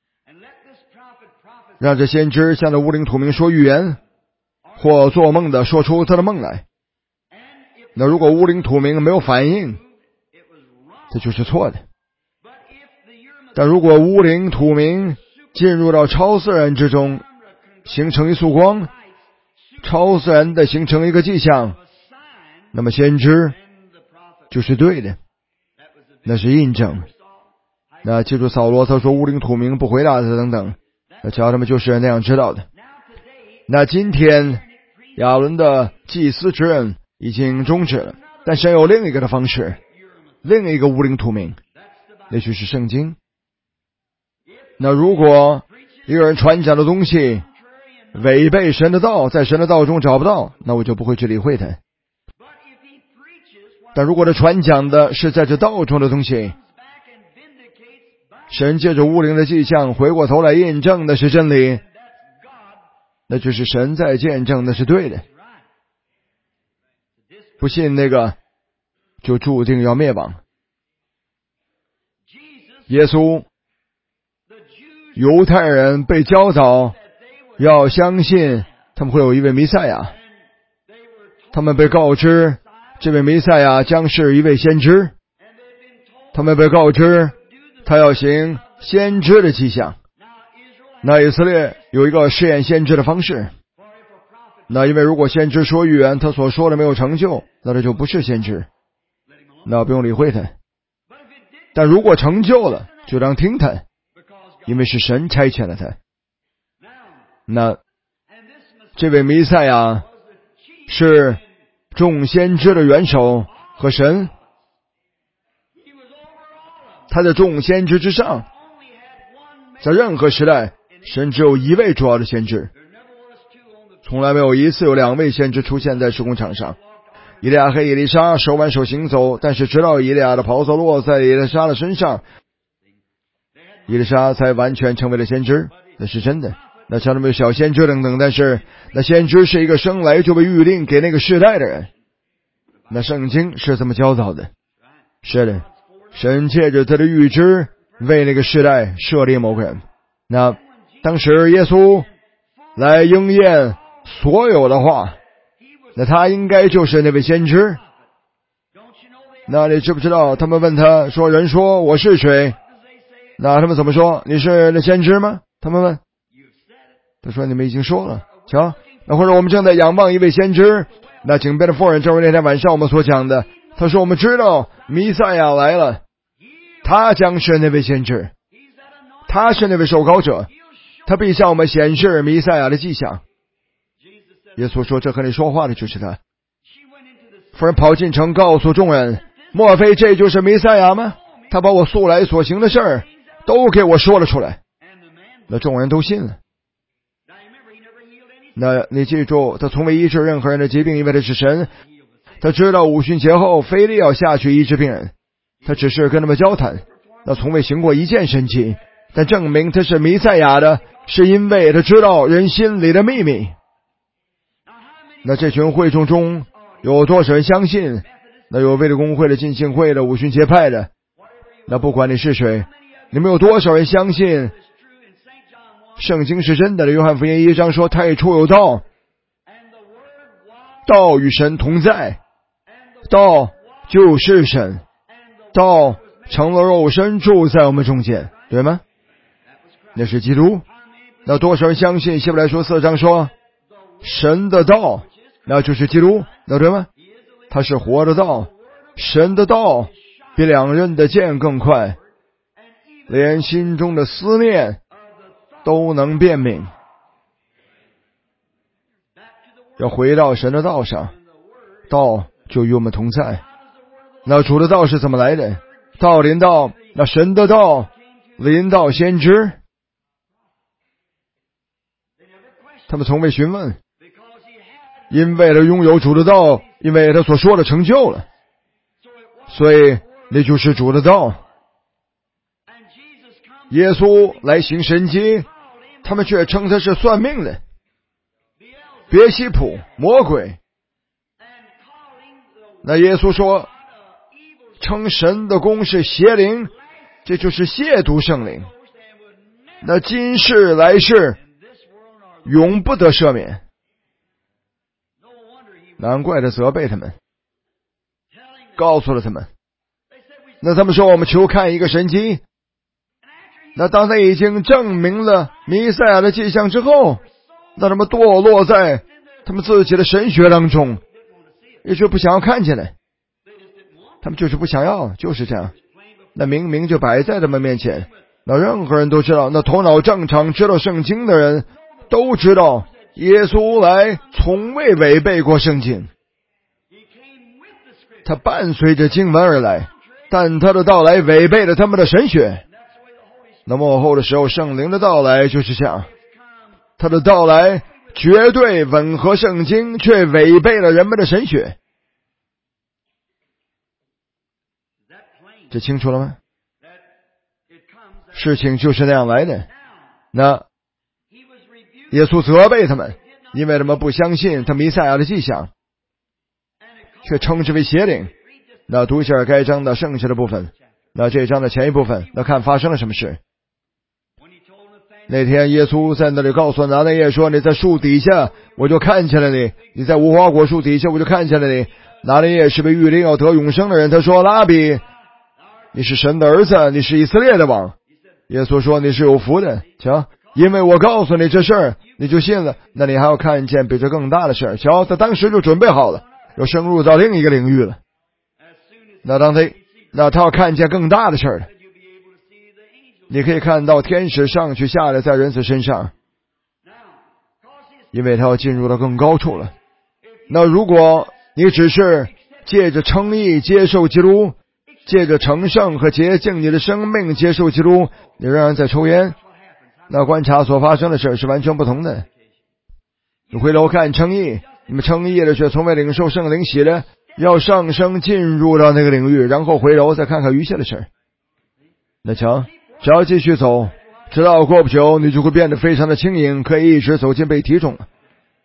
让这先知向着乌灵土明说预言，或做梦的说出他的梦来。那如果乌灵土明没有反应，这就是错的。但如果乌灵土明进入到超自然之中，形成一束光，超自然的形成一个迹象，那么先知就是对的，那是印证。那记住扫罗他说乌灵土明不回答他等等，那瞧他们就是那样知道的。那今天亚伦的祭司之任已经终止了，但神有另一个的方式，另一个乌灵土明，那就是圣经。那如果一个人传讲的东西违背神的道，在神的道中找不到，那我就不会去理会他。但如果他传讲的是在这道中的东西，神借着乌灵的迹象回过头来印证的是真理，那就是神在见证的是对的。不信那个就注定要灭亡。耶稣犹太人被教导要相信他们会有一位弥赛亚，他们被告知这位弥赛亚将是一位先知，他们被告知他要行先知的迹象。那以色列有一个试验先知的方式，那因为如果先知说预言他所说的没有成就，那他就不是先知，那不用理会他。但如果成就了，就当听他，因为是神差遣了他。那这位弥赛亚是众先知的元首和神，他在众先知之上。在任何时代，神只有一位主要的先知，从来没有一次有两位先知出现在施工场上。 以利亚和以利沙手挽手行走，但是直到以利亚的袍子落在以利沙的身上，以利沙才完全成为了先知。那是真的。那像那么小先知等等，但是那先知是一个生来就被预定给那个世代的人。那圣经是这么教导的。是的，神借着他的预知为那个世代设立某个人。那当时耶稣来应验所有的话，那他应该就是那位先知。那你知不知道他们问他说，人说我是谁？那他们怎么说？你是那先知吗？他们问。他说你们已经说了。瞧，那或者我们正在仰望一位先知。那井边的妇人正如那天晚上我们所讲的，他说我们知道弥赛亚来了，他将是那位先知，他是那位受膏者，他必向我们显示弥赛亚的迹象。耶稣说，这和你说话的就是他。妇人跑进城告诉众人，莫非这就是弥赛亚吗？他把我素来所行的事儿都给我说了出来。那众人都信了。那你记住，他从未医治任何人的疾病，因为他是神。他知道五旬节后非得要下去医治病人，他只是跟他们交谈，那从未行过一件神迹。但证明他是弥赛亚的，是因为他知道人心里的秘密。那这群会众中有多少人相信？那有卫理公会的、浸信会的、五旬节派的。那不管你是谁，你们有多少人相信圣经是真的的？约翰福音一章说，太初有道，道与神同在，道就是神，道成了肉身住在我们中间，对吗？那是基督。那多少人相信希伯来书四章说神的道，那就是基督，那对吗？他是活的道，神的道比两刃的剑更快，连心中的思念都能辨明。要回到神的道上，道就与我们同在。那主的道是怎么来的？道临到，那神的道临到先知。他们从未询问，因为他拥有主的道，因为他所说的成就了，所以那就是主的道。耶稣来行神迹，他们却称他是算命的，别西卜，魔鬼。那耶稣说，称神的功是邪灵，这就是亵渎圣灵。那今世来世永不得赦免。难怪他责备他们，告诉了他们。那他们说，我们求看一个神迹。那当他已经证明了弥赛亚的迹象之后，那他们堕落在他们自己的神学当中，也就不想要看见了。他们就是不想要，就是这样。那明明就摆在他们面前，那任何人都知道，那头脑正常知道圣经的人都知道，耶稣来从未违背过圣经，他伴随着经文而来，但他的到来违背了他们的神学。那末后的时候，圣灵的到来就是这样，他的到来绝对吻合圣经，却违背了人们的神学。这清楚了吗？事情就是那样来的。那耶稣责备他们，因为他们不相信他弥赛亚的迹象，却称之为邪灵。那读一下该章的剩下的部分，那这章的前一部分，那看发生了什么事。那天耶稣在那里告诉拿但业说，你在树底下我就看见了你，你在无花果树底下我就看见了你。拿但业是被预定要得永生的人，他说，拉比，你是神的儿子，你是以色列的王。耶稣说，你是有福的，瞧，因为我告诉你这事儿你就信了，那你还要看见比这更大的事儿。瞧，他当时就准备好了，要深入到另一个领域了。那当他那他要看见更大的事儿了，你可以看到天使上去下来在人子身上，因为他要进入到更高处了。那如果你只是借着称义接受基督，借着成圣和洁净你的生命接受基督，你仍然在抽烟，那观察所发生的事是完全不同的。你回头看称义，你们称义的却从未领受圣灵洗了， 要上升进入到那个领域，然后回头再看看余下的事儿。那瞧，只要继续走，直到过不久你就会变得非常的轻盈，可以一直走进被提中了。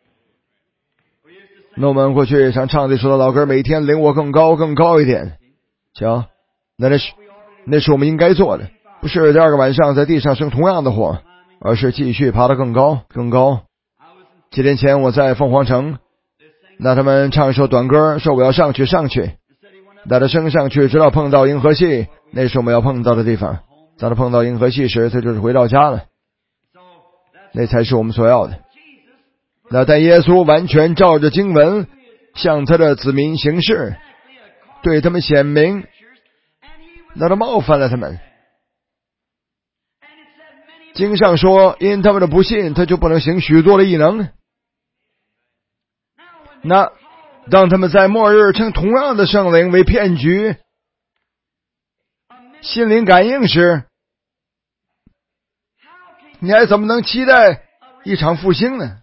那我们过去常唱的说的老歌，每天领我更高更高一点。瞧，那那是那是我们应该做的，不是第二个晚上在地上生同样的火，而是继续爬得更高更高。几天前我在凤凰城，那他们唱一首短歌，说我要上去上去，带他升上去直到碰到银河系，那是我们要碰到的地方。当他碰到银河系时，他就是回到家了，那才是我们所要的。那但耶稣完全照着经文向他的子民行事，对他们显明，那他冒犯了他们。经上说，因他们的不信，他就不能行许多的异能。那当他们在末日称同样的圣灵为骗局、心灵感应时，你还怎么能期待一场复兴呢？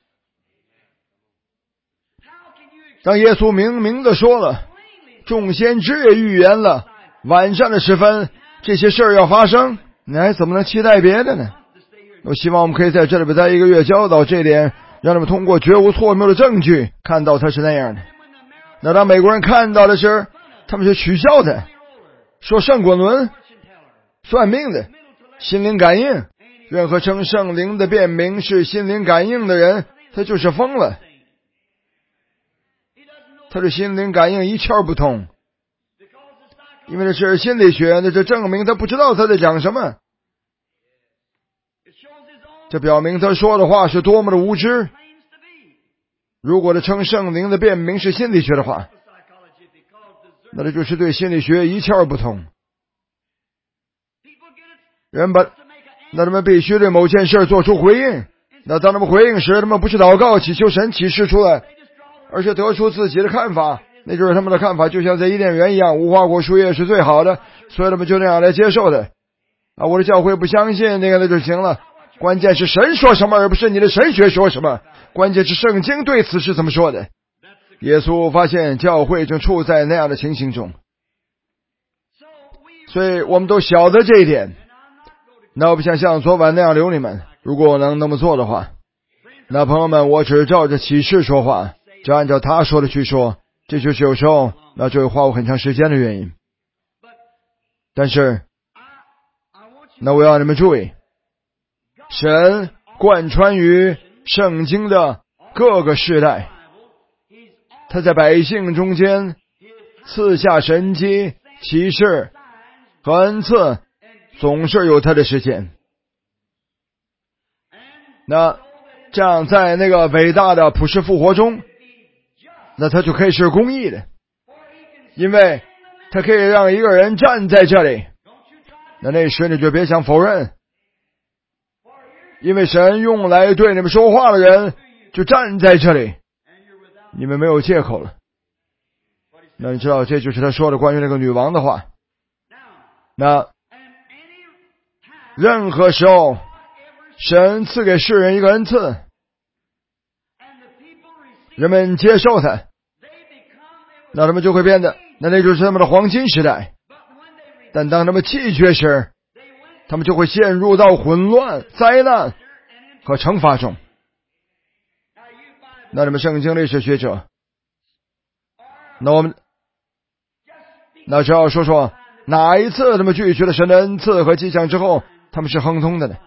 当耶稣明明的说了，众先知也预言了，晚上的时分这些事儿要发生，你还怎么能期待别的呢？我希望我们可以在这里边待一个月，教导这点，让他们通过绝无错谬的证据看到他是那样的。那当美国人看到的时，他们就取笑他，说圣滚轮、算命的、心灵感应，任何称圣灵的辩明是心灵感应的人，他就是疯了。他对心灵感应一窍不通，因为这是心理学，那这证明他不知道他在讲什么。这表明他说的话是多么的无知。如果他称圣灵的辩明是心理学的话，那这就是对心理学一窍不通。人把那他们必须对某件事做出回应，那当他们回应时，他们不是祷告祈求神启示出来，而是得出自己的看法，那就是他们的看法就像在伊甸园一样，无花果树叶是最好的，所以他们就那样来接受的。啊，我的教会不相信那个那就行了，关键是神说什么，而不是你的神学说什么，关键是圣经对此是怎么说的。耶稣发现教会正处在那样的情形中，所以我们都晓得这一点。那我不想像昨晚那样留你们，如果我能那么做的话，那朋友们，我只照着启示说话，就按照他说的去说，这就是有时候那就会花我很长时间的原因。但是那我要你们注意，神贯穿于圣经的各个世代，他在百姓中间赐下神迹、奇事和恩赐，总是有他的时间。那这样在那个伟大的普世复活中，那他就可以是公义的，因为他可以让一个人站在这里，那那时你就别想否认，因为神用来对你们说话的人就站在这里，你们没有借口了。那你知道这就是他说的关于那个女王的话。那任何时候神赐给世人一个恩赐，人们接受他，那他们就会变得，那那就是他们的黄金时代。但当他们弃绝时，他们就会陷入到混乱、灾难和惩罚中。那你们圣经历史学者，那我们那只要说说哪一次他们拒绝了神的恩赐和迹象之后，他们是亨通的呢？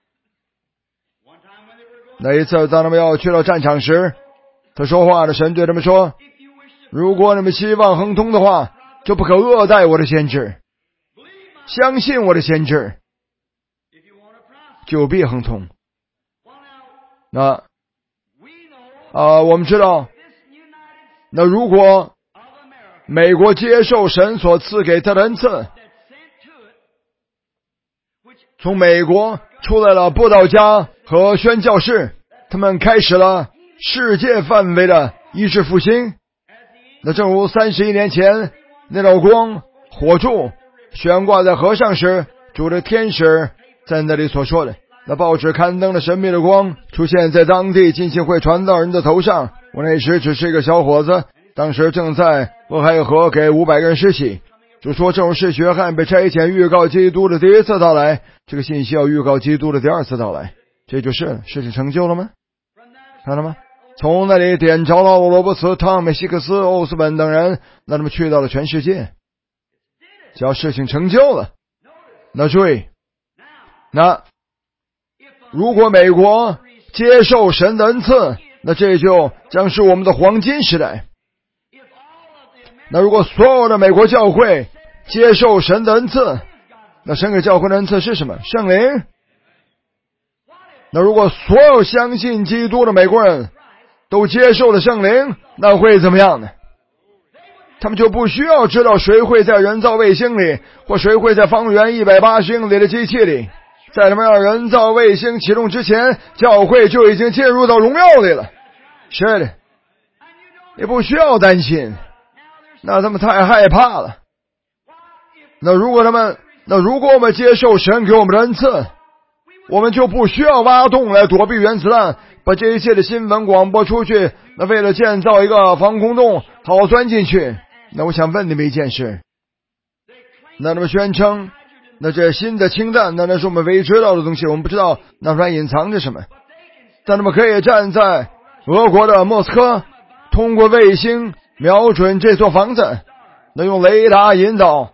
那一次当他们要去到战场时，他说话的神对他们说，如果你们希望亨通的话，就不可恶待我的先知，相信我的先知，就必亨通。那啊、呃，我们知道，那如果美国接受神所赐给他的恩赐，从美国出来了布道家和宣教士，他们开始了世界范围的医治复兴。那正如三十一年前那道光火柱悬挂在河上时，主的天使在那里所说的，那报纸刊登了神秘的光出现在当地浸信会传道人的头上。我那时只是一个小伙子，当时正在我还有和给五百个人施洗，就说正是约翰被差遣预告基督的第一次到来，这个信息要预告基督的第二次到来，这就是事情成就了吗？看到吗？从那里点着了罗伯茨、汤美西克斯、欧斯本等人，那他们去到了全世界，叫事情成就了。那注意，那如果美国接受神的恩赐，那这就将是我们的黄金时代。那如果所有的美国教会接受神的恩赐，那神给教会的恩赐是什么？圣灵。那如果所有相信基督的美国人都接受了圣灵，那会怎么样呢？他们就不需要知道谁会在人造卫星里，或谁会在方圆一百八十英里的机器里。在他们让人造卫星启动之前，教会就已经进入到荣耀里了。是的，也不需要担心，那他们太害怕了。那如果他们，那如果我们接受神给我们的恩赐，我们就不需要挖洞来躲避原子弹，把这一切的新闻广播出去，那为了建造一个防空洞好钻进去。那我想问你们一件事，那他们宣称那这新的氢弹，那那是我们未知道的东西，我们不知道那里隐藏着什么，但他们可以站在俄国的莫斯科，通过卫星瞄准这座房子，那用雷达引导，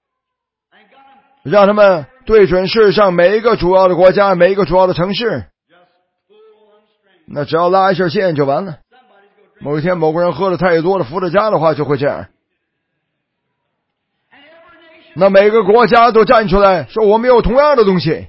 让他们对准世上每一个主要的国家，每一个主要的城市，那只要拉一下线就完了。某一天某个人喝了太多的伏特加的话，就会这样。那每个国家都站出来说我们有同样的东西，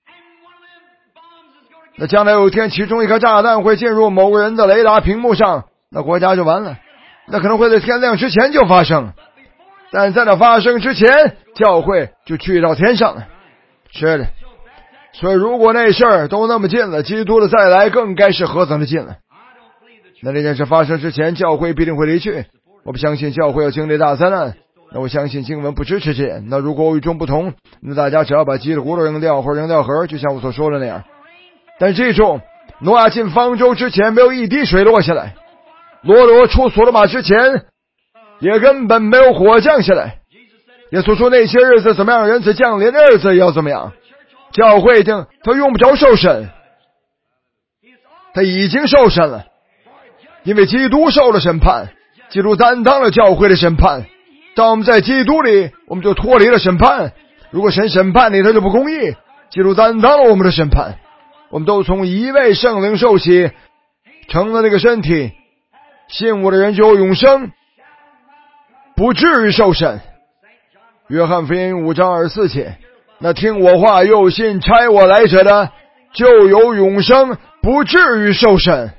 那将来有一天其中一颗炸弹会进入某个人的雷达屏幕上，那国家就完了，那可能会在天亮之前就发生，但在那发生之前，教会就去到天上了。是的，所以如果那事儿都那么近了，基督的再来更该是何等的近了。那这件事发生之前，教会必定会离去。我不相信教会要经历大灾难，那我相信经文不支持这点。那如果我与众不同，那大家只要把鸡的骨头扔掉或者扔掉盒，就像我所说的那样。但这种挪亚进方舟之前没有一滴水落下来，罗罗出索罗玛之前也根本没有火降下来。耶稣说那些日子怎么样，人子降临的日子也要怎么样。教会已经他用不着受审，他已经受审了，因为基督受了审判，基督担当了教会的审判。当我们在基督里，我们就脱离了审判。如果神审判你，他就不公义。基督担当了我们的审判，我们都从一位圣灵受洗，成了那个身体，信我的人就有永生，不至于受审。约翰福音五章二十四节，那听我话又信差我来者的，就有永生，不至于受审，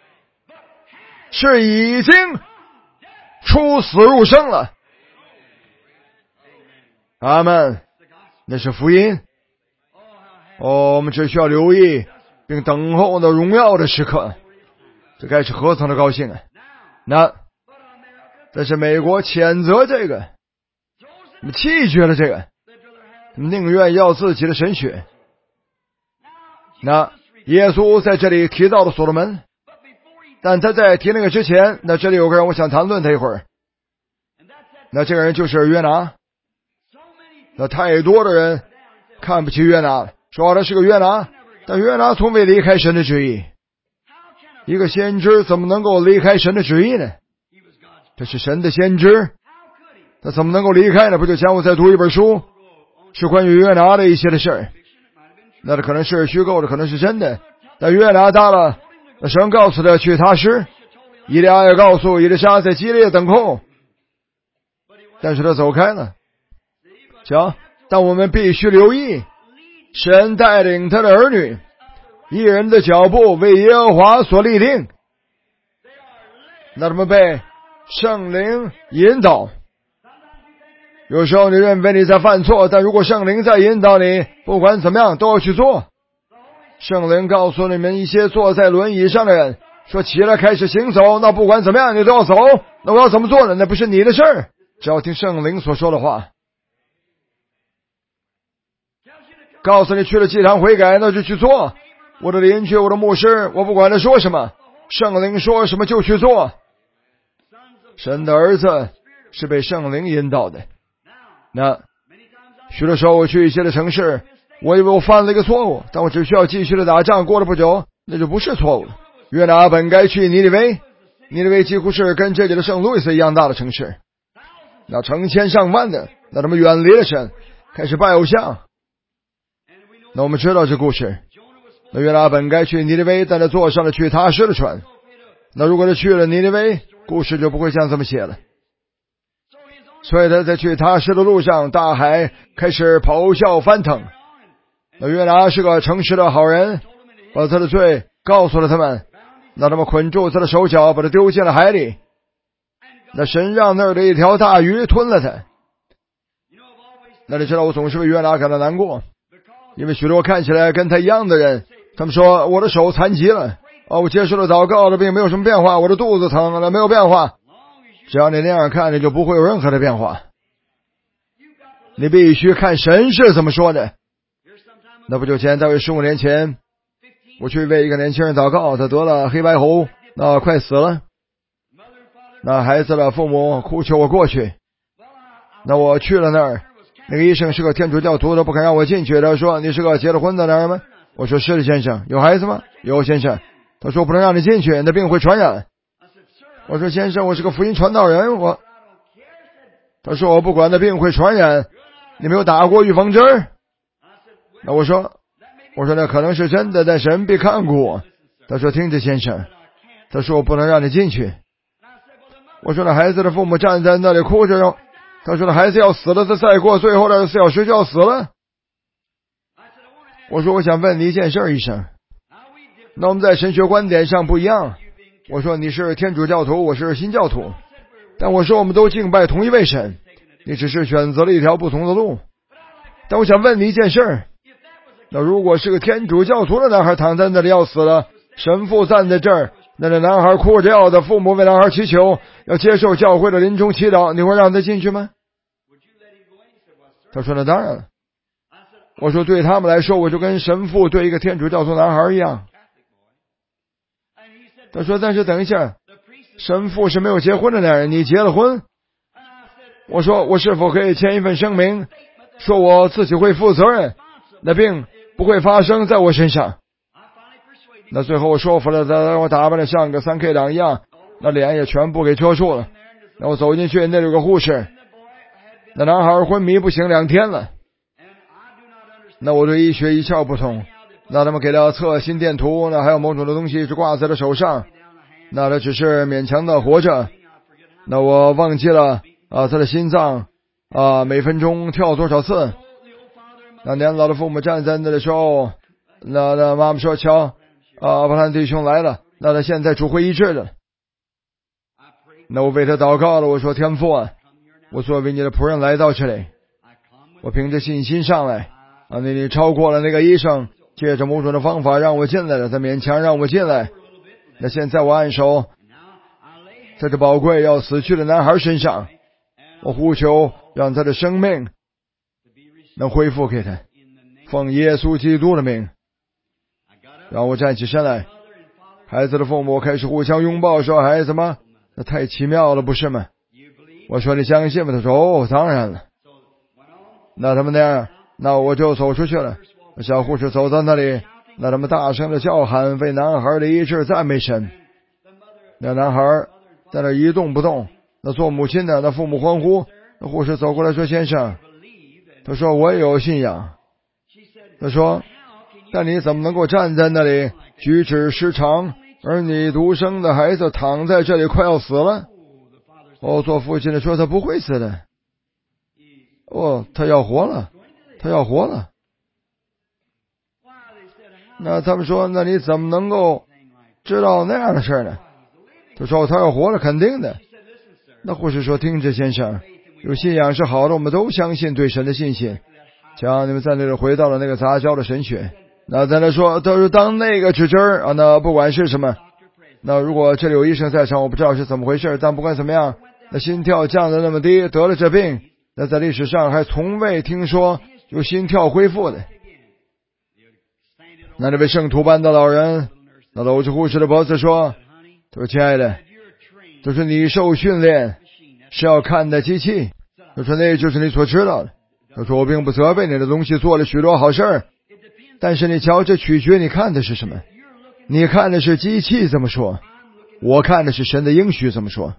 是已经出死入生了。阿们，那是福音。哦，我们只需要留意并等候那荣耀的时刻，这该是何等的高兴啊！那但是美国谴责这个，他们弃绝了这个，他们宁愿要自己的神学。那耶稣在这里提到了所罗门，但他在提那个之前，那这里有个人我想谈论他一会儿。那这个人就是约拿。那太多的人看不起约拿，说他是个约拿，但约拿从未离开神的旨意。一个先知怎么能够离开神的旨意呢？这是神的先知，他怎么能够离开呢？不就讲我在读一本书，是关于约拿的一些的事儿，那可能是虚构的，可能是真的。但约拿到了，那神告诉他去他施，以利亚也告诉以利沙在基列等候，但是他走开了。行，但我们必须留意，神带领他的儿女，一人的脚步为耶和华所立定，那他们被圣灵引导。有时候你认为你在犯错，但如果圣灵在引导你，不管怎么样都要去做。圣灵告诉你们一些坐在轮椅上的人，说起来开始行走，那不管怎么样你都要走，那我要怎么做呢？那不是你的事儿，只要听圣灵所说的话。告诉你去了祭坛悔改，那就去做。我的邻居，我的牧师，我不管他说什么，圣灵说什么就去做。神的儿子是被圣灵引导的。那许多时候我去一些的城市，我以为我犯了一个错误，但我只需要继续的打仗，过了不久那就不是错误了。约拿本该去尼尼微，尼尼微几乎是跟这里的圣路易斯一样大的城市，那成千上万的，那他们远离了神，开始拜偶像。那我们知道这故事，那约拿本该去尼尼微，但他坐上了去他施的船。那如果他去了尼尼微，故事就不会像这么写了。所以他在去他施的路上，大海开始咆哮翻腾。那约拿是个诚实的好人，把他的罪告诉了他们，那他们捆住他的手脚，把他丢进了海里。那神让那儿的一条大鱼吞了他。那你知道我总是为约拿感到难过，因为许多看起来跟他一样的人，他们说我的手残疾了，哦，我接受了祷告了，并没有什么变化，我的肚子疼了，没有变化。只要你那样看，你就不会有任何的变化。你必须看神是怎么说的。那不久前，大约十五年前，我去为一个年轻人祷告，他得了黑白喉，那快死了。那孩子的父母哭求我过去，那我去了那儿。那个医生是个天主教徒，他不肯让我进去。他说：“你是个结了婚的男人吗？”我说：“是的，先生。”“有孩子吗？”“有，先生。”他说：“不能让你进去，那病会传染。”我说：“先生，我是个福音传道人。”我他说：“我不管那病会传染，你没有打过预防针。”那我说：“我说那可能是真的，但神必看顾我。”他说：“听着，先生。”他说：“我不能让你进去。”我说：“那孩子的父母站在那里哭着。”他说：“那孩子要死了，他再过最后的二十四小时就要死了。”我说：“我想问你一件事，医生。那我们在神学观点上不一样。我说你是天主教徒，我是新教徒，但我说我们都敬拜同一位神，你只是选择了一条不同的路。但我想问你一件事，那如果是个天主教徒的男孩躺在那里要死了，神父站在这儿，那个男孩哭着要的父母为男孩祈求，要接受教会的临终祈祷，你会让他进去吗？”他说：“那当然了。”我说：“对他们来说，我就跟神父对一个天主教徒男孩一样。”他说：“但是等一下，神父是没有结婚的男人，你结了婚。”我说：“我是否可以签一份声明，说我自己会负责任，那病不会发生在我身上？”那最后我说服了他，让我打扮的像个三 K 党一样，那脸也全部给遮住了。然后走进去，那里有个护士，那男孩昏迷不醒两天了。那我对医学一窍不通，那他们给他测心电图，那还有某种的东西是挂在他手上，那他只是勉强的活着。那我忘记了啊，他的心脏啊每分钟跳多少次。那年老的父母站在那的时候，那那妈妈说：“瞧，啊，巴兰弟兄来了，那他现在主会医治的。”那我为他祷告了，我说：“天父啊，我作为你的仆人来到这里，我凭着信心上来啊，你你超过了那个医生，借着某种的方法让我进来了，他勉强让我进来。那现在我按手在这宝贵要死去的男孩身上，我呼求让他的生命能恢复给他，奉耶稣基督的名。”让我站起身来，孩子的父母开始互相拥抱，说：“孩子吗？那太奇妙了，不是吗？”我说：“你相信吗？”他说：“哦，当然了。”那他们那样，那我就走出去了。小护士走到那里，那他们大声的叫喊，为男孩的医治赞美神。那男孩在那一动不动，那做母亲的那父母欢呼。那护士走过来说：“先生，他说我也有信仰。”他说：“但你怎么能够站在那里举止失常，而你独生的孩子躺在这里快要死了？”哦，做父亲的说：“他不会死的。”哦，他要活了，他要活了。那他们说：“那你怎么能够知道那样的事呢？”他说：“他要活了，肯定的。”那护士说：“听着，先生，有信仰是好的，我们都相信对神的信心。讲你们在那里回到了那个杂交的神学。”那在那说，他说当那个指针儿啊，那不管是什么，那如果这里有医生在场，我不知道是怎么回事，但不管怎么样，那心跳降得那么低，得了这病，那在历史上还从未听说有心跳恢复的。那那位圣徒般的老人，那搂着护士的脖子说：“他说亲爱的，他说你受训练， 是要看的机器。他说那就是你所知道的。他说我并不责备你的东西做了许多好事儿，但是你瞧，这取决你看的是什么。你看的是机器怎么说，我看的是神的应许怎么说。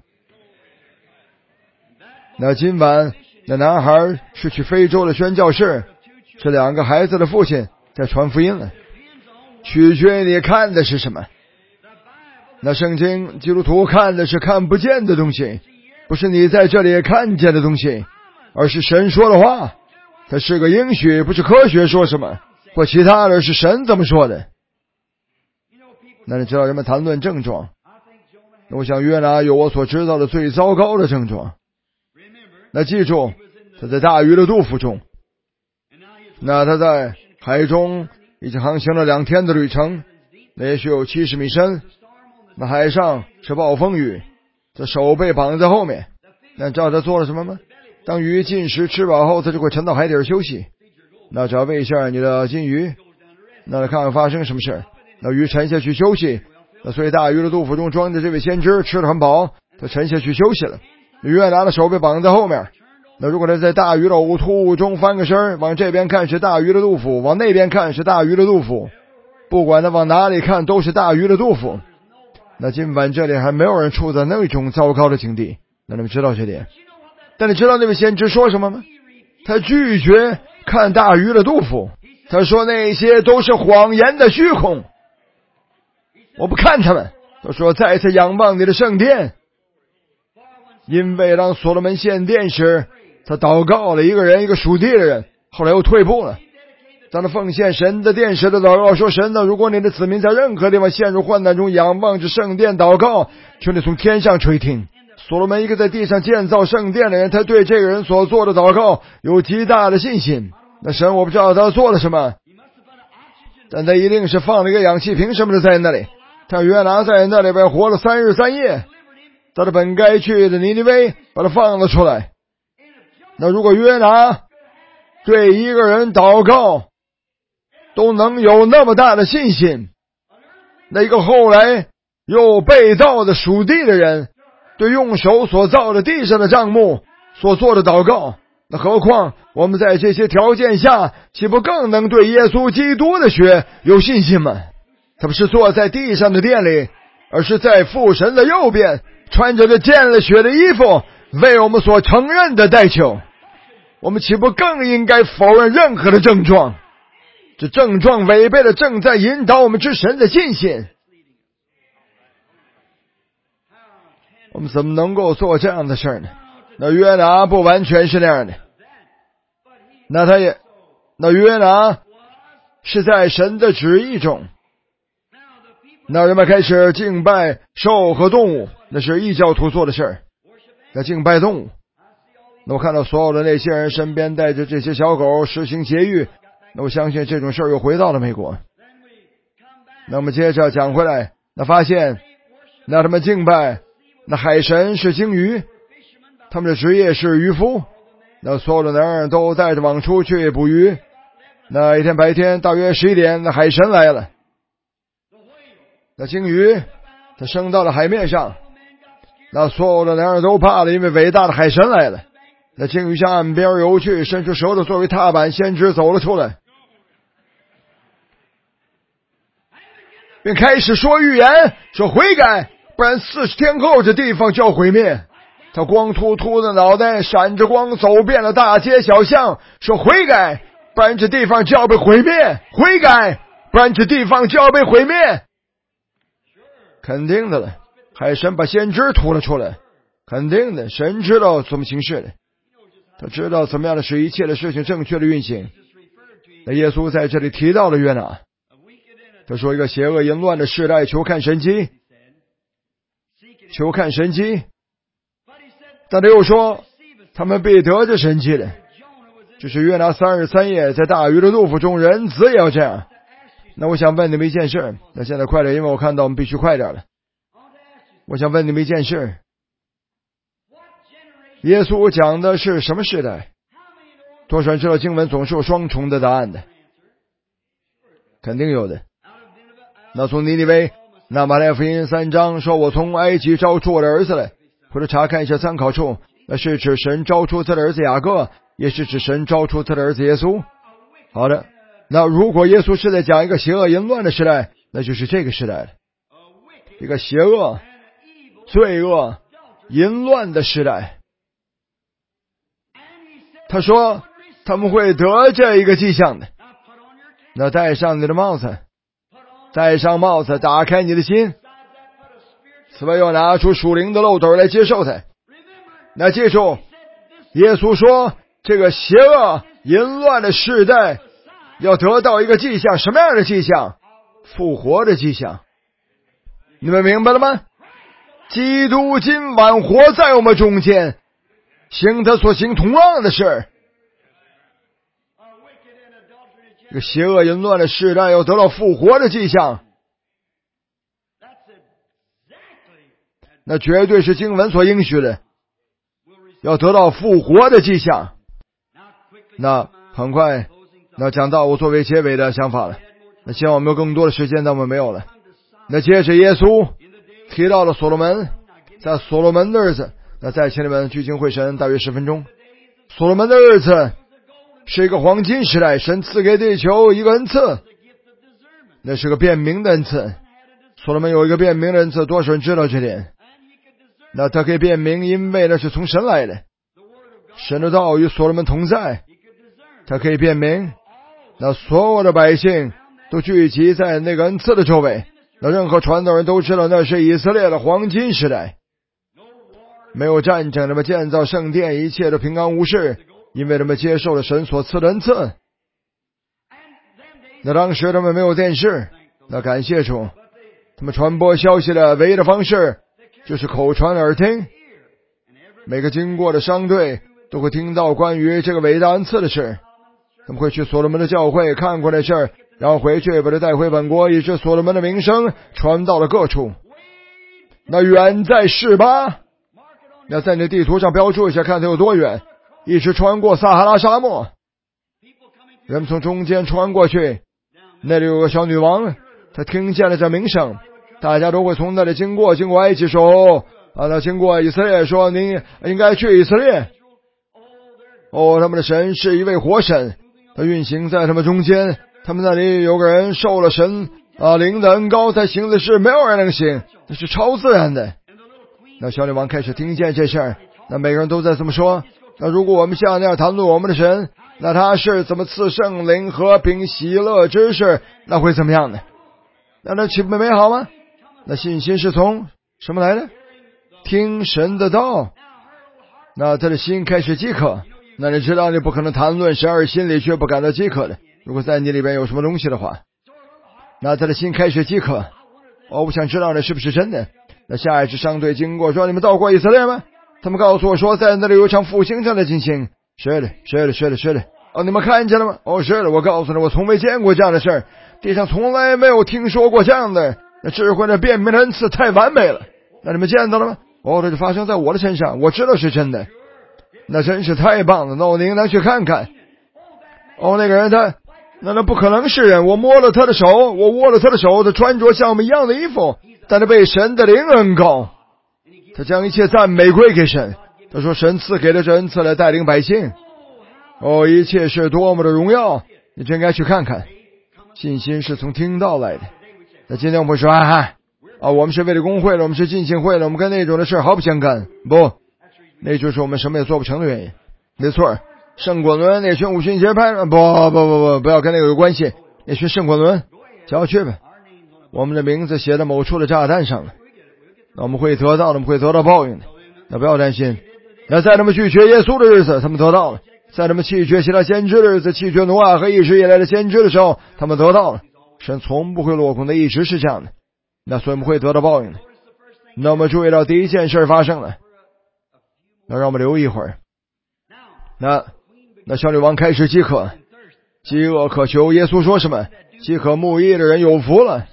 那今晚那男孩是去非洲的宣教士，是两个孩子的父亲在传福音了，取决你看的是什么。那圣经基督徒看的是看不见的东西，不是你在这里看见的东西，而是神说的话。它是个应许，不是科学说什么或其他的，是神怎么说的。那你知道人们谈论症状，那我想约拿有我所知道的最糟糕的症状。那记住，他在大鱼的肚腹中，那他在海中已经航行了两天的旅程，那也许有七十米深。那海上是暴风雨，这手被绑在后面。那知道他做了什么吗？当鱼进食吃饱后，他就会沉到海底休息。那只要喂一下你的金鱼，那看看发生什么事。那鱼沉下去休息，那所以大鱼的肚腹中装着这位先知，吃得很饱，他沉下去休息了。约拿的手被绑在后面，那如果他在大鱼的呕吐物中翻个身，往这边看是大鱼的肚腹，往那边看是大鱼的肚腹，不管他往哪里看都是大鱼的肚腹。那今晚这里还没有人处在那种糟糕的境地，那你们知道这点。但你知道那位先知说什么吗？他拒绝看大鱼的肚腹，他说那些都是谎言的虚空，我不看他们。他说再次仰望你的圣殿，因为当所罗门献殿时，他祷告了一个人，一个属地的人，后来又退步了。当他奉献神的殿时的祷告说，神呢，如果你的子民在任何地方陷入患难中，仰望着圣殿祷告，求你从天上垂听。所罗门一个在地上建造圣殿的人，他对这个人所做的祷告有极大的信心。那神我不知道他做了什么，但他一定是放了一个氧气瓶什么的在那里。他约拿在那里边活了三日三夜，他的本该去的尼尼微把他放了出来。那如果约拿对一个人祷告都能有那么大的信心，那一个后来又被盗的属地的人对用手所造的地上的帐幕所做的祷告，那何况我们在这些条件下，岂不更能对耶稣基督的血有信心吗？他不是坐在地上的殿里，而是在父神的右边，穿着这见了血的衣服，为我们所承认的代求。我们岂不更应该否认任何的症状？这症状违背了正在引导我们之神的信心。我们怎么能够做这样的事呢？那约拿不完全是那样的，那他也那约拿是在神的旨意中。那人们开始敬拜兽和动物，那是异教徒做的事儿，要敬拜动物。那我看到所有的那些人身边带着这些小狗实行节育，那我相信这种事儿又回到了美国。那么接着讲回来，那发现那他们敬拜那海神是鲸鱼，他们的职业是渔夫。那所有的男人都带着网出去捕鱼。那一天白天大约十一点，那海神来了，那鲸鱼它升到了海面上，那所有的男人都怕了，因为伟大的海神来了。那鲸鱼向岸边游去，伸出舌头作为踏板，先知走了出来，并开始说预言，说悔改，不然四十天后这地方就要毁灭。他光秃秃的脑袋闪着光走遍了大街小巷，说悔改，不然这地方就要被毁灭，悔改，不然这地方就要被毁灭。肯定的了，海神把先知吐了出来，肯定的，神知道怎么行事的，他知道怎么样的使一切的事情正确的运行。那耶稣在这里提到了约拿，他说一个邪恶淫乱的世代求看神迹，求看神迹，但他又说他们被得着神迹的，就是约拿三日三夜在大鱼的肚腹中，人子也要这样。那我想问你们一件事，那现在快点，因为我看到我们必须快点了。我想问你们一件事，耶稣讲的是什么时代？多少人知道经文总是有双重的答案的？肯定有的。那从尼尼微，那马太福音三章说，我从埃及招出我的儿子来，或者查看一下参考处， 那是指神招出他的儿子雅各，也是指神招出他的儿子耶稣。好的，那如果耶稣是在讲一个邪恶淫乱的时代，那就是这个时代了，一个邪恶、罪恶、淫乱的时代。他说他们会得这一个迹象的。那戴上你的帽子，戴上帽子，打开你的心，此外又拿出属灵的漏斗来接受它。那记住，耶稣说这个邪恶淫乱的世代要得到一个迹象，什么样的迹象？复活的迹象。你们明白了吗？基督今晚活在我们中间，行他所行同样的事。这个邪恶淫乱的世代要得到复活的迹象，那绝对是经文所应许的，要得到复活的迹象。那很快，那讲到我作为结尾的想法了。那希望我们有更多的时间，但我们没有了。那接着耶稣提到了所罗门，在所罗门的日子，那在请你们聚精会神大约十分钟。所罗门的日子是一个黄金时代，神赐给地球一个恩赐，那是个辨明的恩赐。所罗门有一个辨明的恩赐，多少人知道这点？那他可以辨明，因为那是从神来的，神的道与所罗门同在，他可以辨明。那所有的百姓都聚集在那个恩赐的周围，那任何传道人都知道那是以色列的黄金时代，没有战争，那么建造圣殿，一切都平安无事，因为他们接受了神所赐的恩赐。那当时他们没有电视，那感谢主，他们传播消息的唯一的方式就是口传耳听，每个经过的商队都会听到关于这个伟大恩赐的事，他们会去所罗门的教会看过那事儿，然后回去把它带回本国，以致所罗门的名声传到了各处。那远在示巴，那在你地图上标注一下，看它有多远，一直穿过撒哈拉沙漠，人们从中间穿过去，那里有个小女王，她听见了这名声，大家都会从那里经过，经过埃及说啊，那经过以色列说您应该去以色列。哦，他们的神是一位活神，他运行在他们中间，他们那里有个人受了神啊灵的恩膏，他行的事没有人能行，那是超自然的。那小女王开始听见这事儿，那每个人都在这么说，那如果我们像那样谈论我们的神，那他是怎么赐圣灵和平喜乐之事，那会怎么样呢？那那岂不美好吗？那信心是从什么来的？听神的道。那他的心开始饥渴，那你知道你不可能谈论神而心里却不感到饥渴的，如果在你里边有什么东西的话，那他的心开始饥渴。哦，我想知道那是不是真的。那下一支商队经过说，你们到过以色列吗？他们告诉我说，在那里有一场复兴正在进行。是的，是的，是的，是的。哦，你们看见了吗？哦，是的，我告诉你，我从未见过这样的事儿，地上从来没有听说过这样的。那智慧的辨明的恩赐太完美了。那你们见到了吗？哦，这就发生在我的身上，我知道是真的。那真是太棒了，那我应当去看看。哦，那个人他，那那不可能是人，我摸了他的手，我握了他的手，他穿着像我们一样的衣服，但他被神的灵恩膏，他将一切赞美归给神。他说神赐给了这恩赐来带领百姓。哦，一切是多么的荣耀，你就应该去看看。信心是从听到来的。那今天我们说啊哈啊，我们是为了公会了，我们是浸信会了，我们跟那种的事毫不相干。不，那就是我们什么也做不成的原因。没错，圣滚轮那群五旬节派，不不不不，不要跟那个有关系。那群圣滚轮，叫去吧。我们的名字写在某处的炸弹上了，那我们会得到的，我们会得到报应的。那不要担心。那在他们拒绝耶稣的日子，他们得到了；在他们弃绝其他先知的日子，弃绝挪亚和一直以来的先知的时候，他们得到了。神从不会落空的，一直是这样的。那所以我们会得到报应的。那我们注意到第一件事发生了，那让我们留一会儿。那那小女王开始饥渴，饥饿渴求。耶稣说什么？饥渴慕义的人有福了。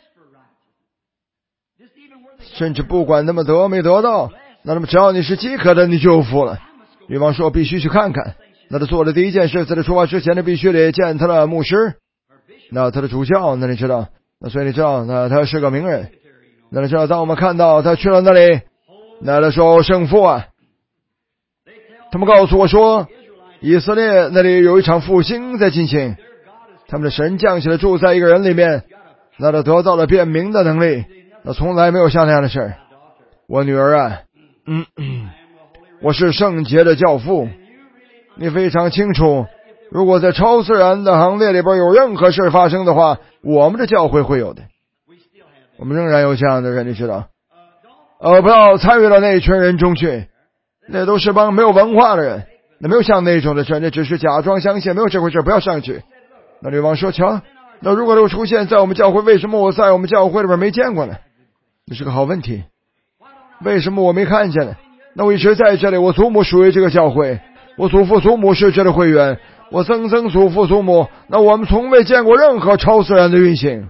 甚至不管他们得没得到，那他们只要你是饥渴的，你就有福了。女王说必须去看看。那他做的第一件事，在他出发之前呢，必须得见他的牧师，那他的主教。那你知道，那所以你知道，那他是个名人。那你知道，当我们看到他去了那里，那他说圣父啊， 他们告诉我说，以色列那里有一场复兴在进行，他们的神降下来住在一个人里面，那他得到了辨明的能力，那从来没有像那样的事。我女儿啊，嗯嗯，我是圣洁的教父，你非常清楚，如果在超自然的行列里边有任何事发生的话，我们的教会会有的。我们仍然有这样的人，你知道，呃，不要参与到那一群人中去，那都是帮没有文化的人，那没有像那种的事，那只是假装相信，没有这回事，不要上去。那女王说，瞧，那如果都出现在我们教会，为什么我在我们教会里边没见过呢？这是个好问题，为什么我没看见呢？那我一直在这里，我祖母属于这个教会，我祖父祖母是这里会员，我曾曾祖父祖母，那我们从未见过任何超自然的运行。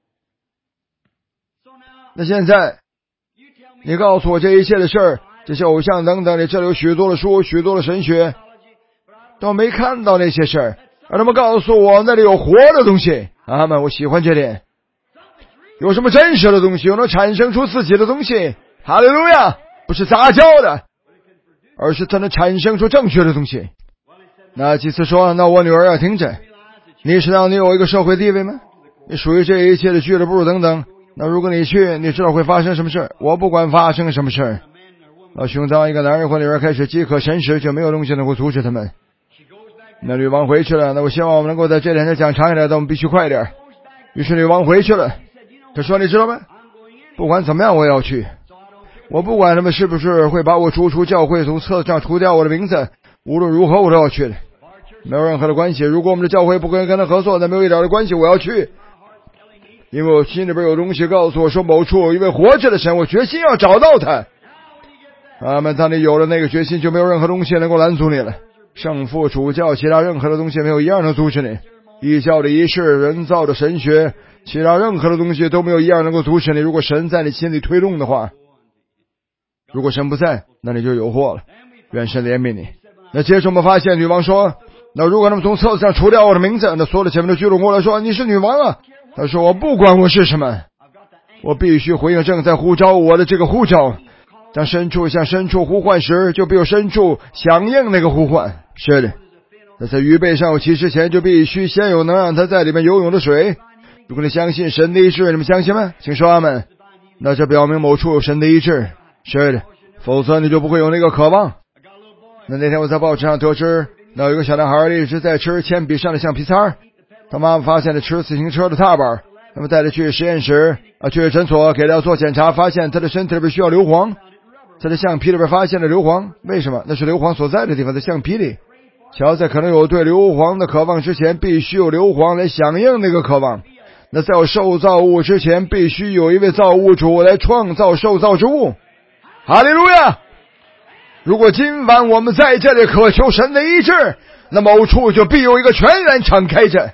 那现在你告诉我这一切的事儿，这些偶像等等的，这里有许多的书，许多的神学，都没看到那些事儿，而他们告诉我那里有活的东西。阿们，我喜欢这点，有什么真实的东西，有能产生出自己的东西。哈利路亚，不是杂交的，而是它能产生出正确的东西。那祭司说，那我女儿要听着，你知道你有一个社会地位吗？你属于这一切的俱乐部等等，那如果你去，你知道会发生什么事？我不管发生什么事，那兄当一个男人或女人开始饥渴神识，就没有东西能够阻止他们。那女王回去了，那我希望我们能够在这点上讲长一点，但我们必须快一点。于是女王回去了，她说，你知道吗？不管怎么样我也要去，我不管他们是不是会把我逐出教会，从册子上除掉我的名字，无论如何我都要去的，没有任何的关系。如果我们的教会不跟跟他合作，那没有一点的关系，我要去。因为我心里边有东西告诉我说，某处有一位活着的神，我决心要找到他。阿们，当你有了那个决心，就没有任何东西能够拦阻你了。圣父主教其他任何的东西没有一样能阻止你，异教的仪式，人造的神学，其他任何的东西都没有一样能够阻止你。如果神在你心里推动的话，如果神不在，那你就有祸了。愿神怜悯你。那接着我们发现女王说，那如果他们从册子上除掉我的名字，那所有的前面的聚众过来说，你是女王啊。他说，我不管我是什么，我必须回应正在呼召我的这个呼召。当深处向深处呼唤时，就必有深处响应那个呼唤。是的，那在预备上有其之前，就必须先有能让他在里面游泳的水。如果你相信神的医治，你们相信吗？请说阿们。那这表明某处有神的医治。是的，否则你就不会有那个渴望。那那天我在报纸上得知，那有一个小男孩一直在吃铅笔上的橡皮擦，他妈妈发现了吃自行车的踏板，他们带他去实验室啊，去诊所给他做检查，发现他的身体里边需要硫磺，在他橡皮里边发现了硫磺。为什么？那是硫磺所在的地方，在橡皮里。瞧，在可能有对硫磺的渴望之前，必须有硫磺来响应那个渴望。那在有受造物之前，必须有一位造物主来创造受造之物。哈利路亚！如果今晚我们在这里渴求神的医治，那某处就必有一个泉源敞开着。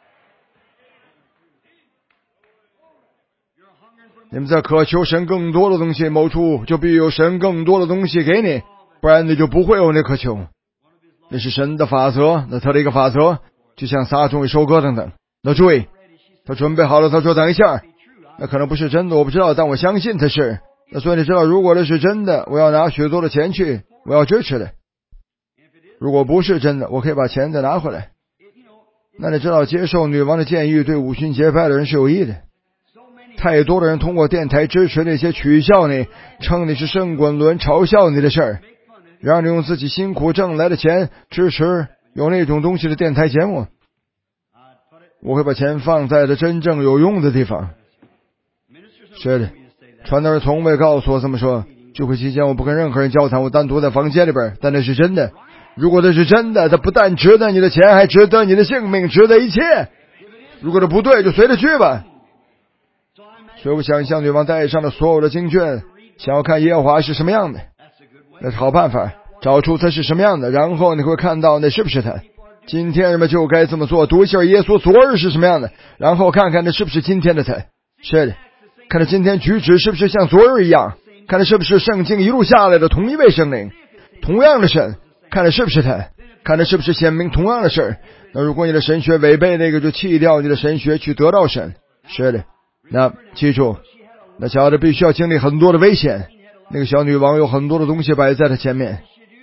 你们在渴求神更多的东西，某处就必有神更多的东西给你，不然你就不会有那渴求。那是神的法则，那他的一个法则，就像撒种与收割等等。那注意，他准备好了，他说等一下，那可能不是真的，我不知道，但我相信他是。那所以你知道，如果这是真的，我要拿许多的钱去，我要支持的。如果不是真的，我可以把钱再拿回来。那你知道，接受女王的建议对五旬节派的人是有益的。太多的人通过电台支持那些取笑你、称你是圣滚轮、嘲笑你的事儿，让你用自己辛苦挣来的钱支持有那种东西的电台节目。我会把钱放在的真正有用的地方。是的，传道人从未告诉我这么说。聚会期间我不跟任何人交谈，我单独在房间里边，但那是真的。如果这是真的，它不但值得你的钱，还值得你的性命，值得一切。如果这不对，就随着去吧。所以我想向女王带上了所有的经卷，想要看耶和华是什么样的。那是好办法，找出他是什么样的，然后你会看到那是不是他。今天人们就该这么做，读一下耶稣昨日是什么样的，然后看看那是不是今天的他。是的，看他今天举止是不是像昨日一样，看他是不是圣经一路下来的同一位圣灵，同样的神，看他是不是他，看他是不是显明同样的事。那如果你的神学违背那个，就弃掉你的神学去得到神。是的，那记住，那小的必须要经历很多的危险。那个小女王有很多的东西摆在她前面，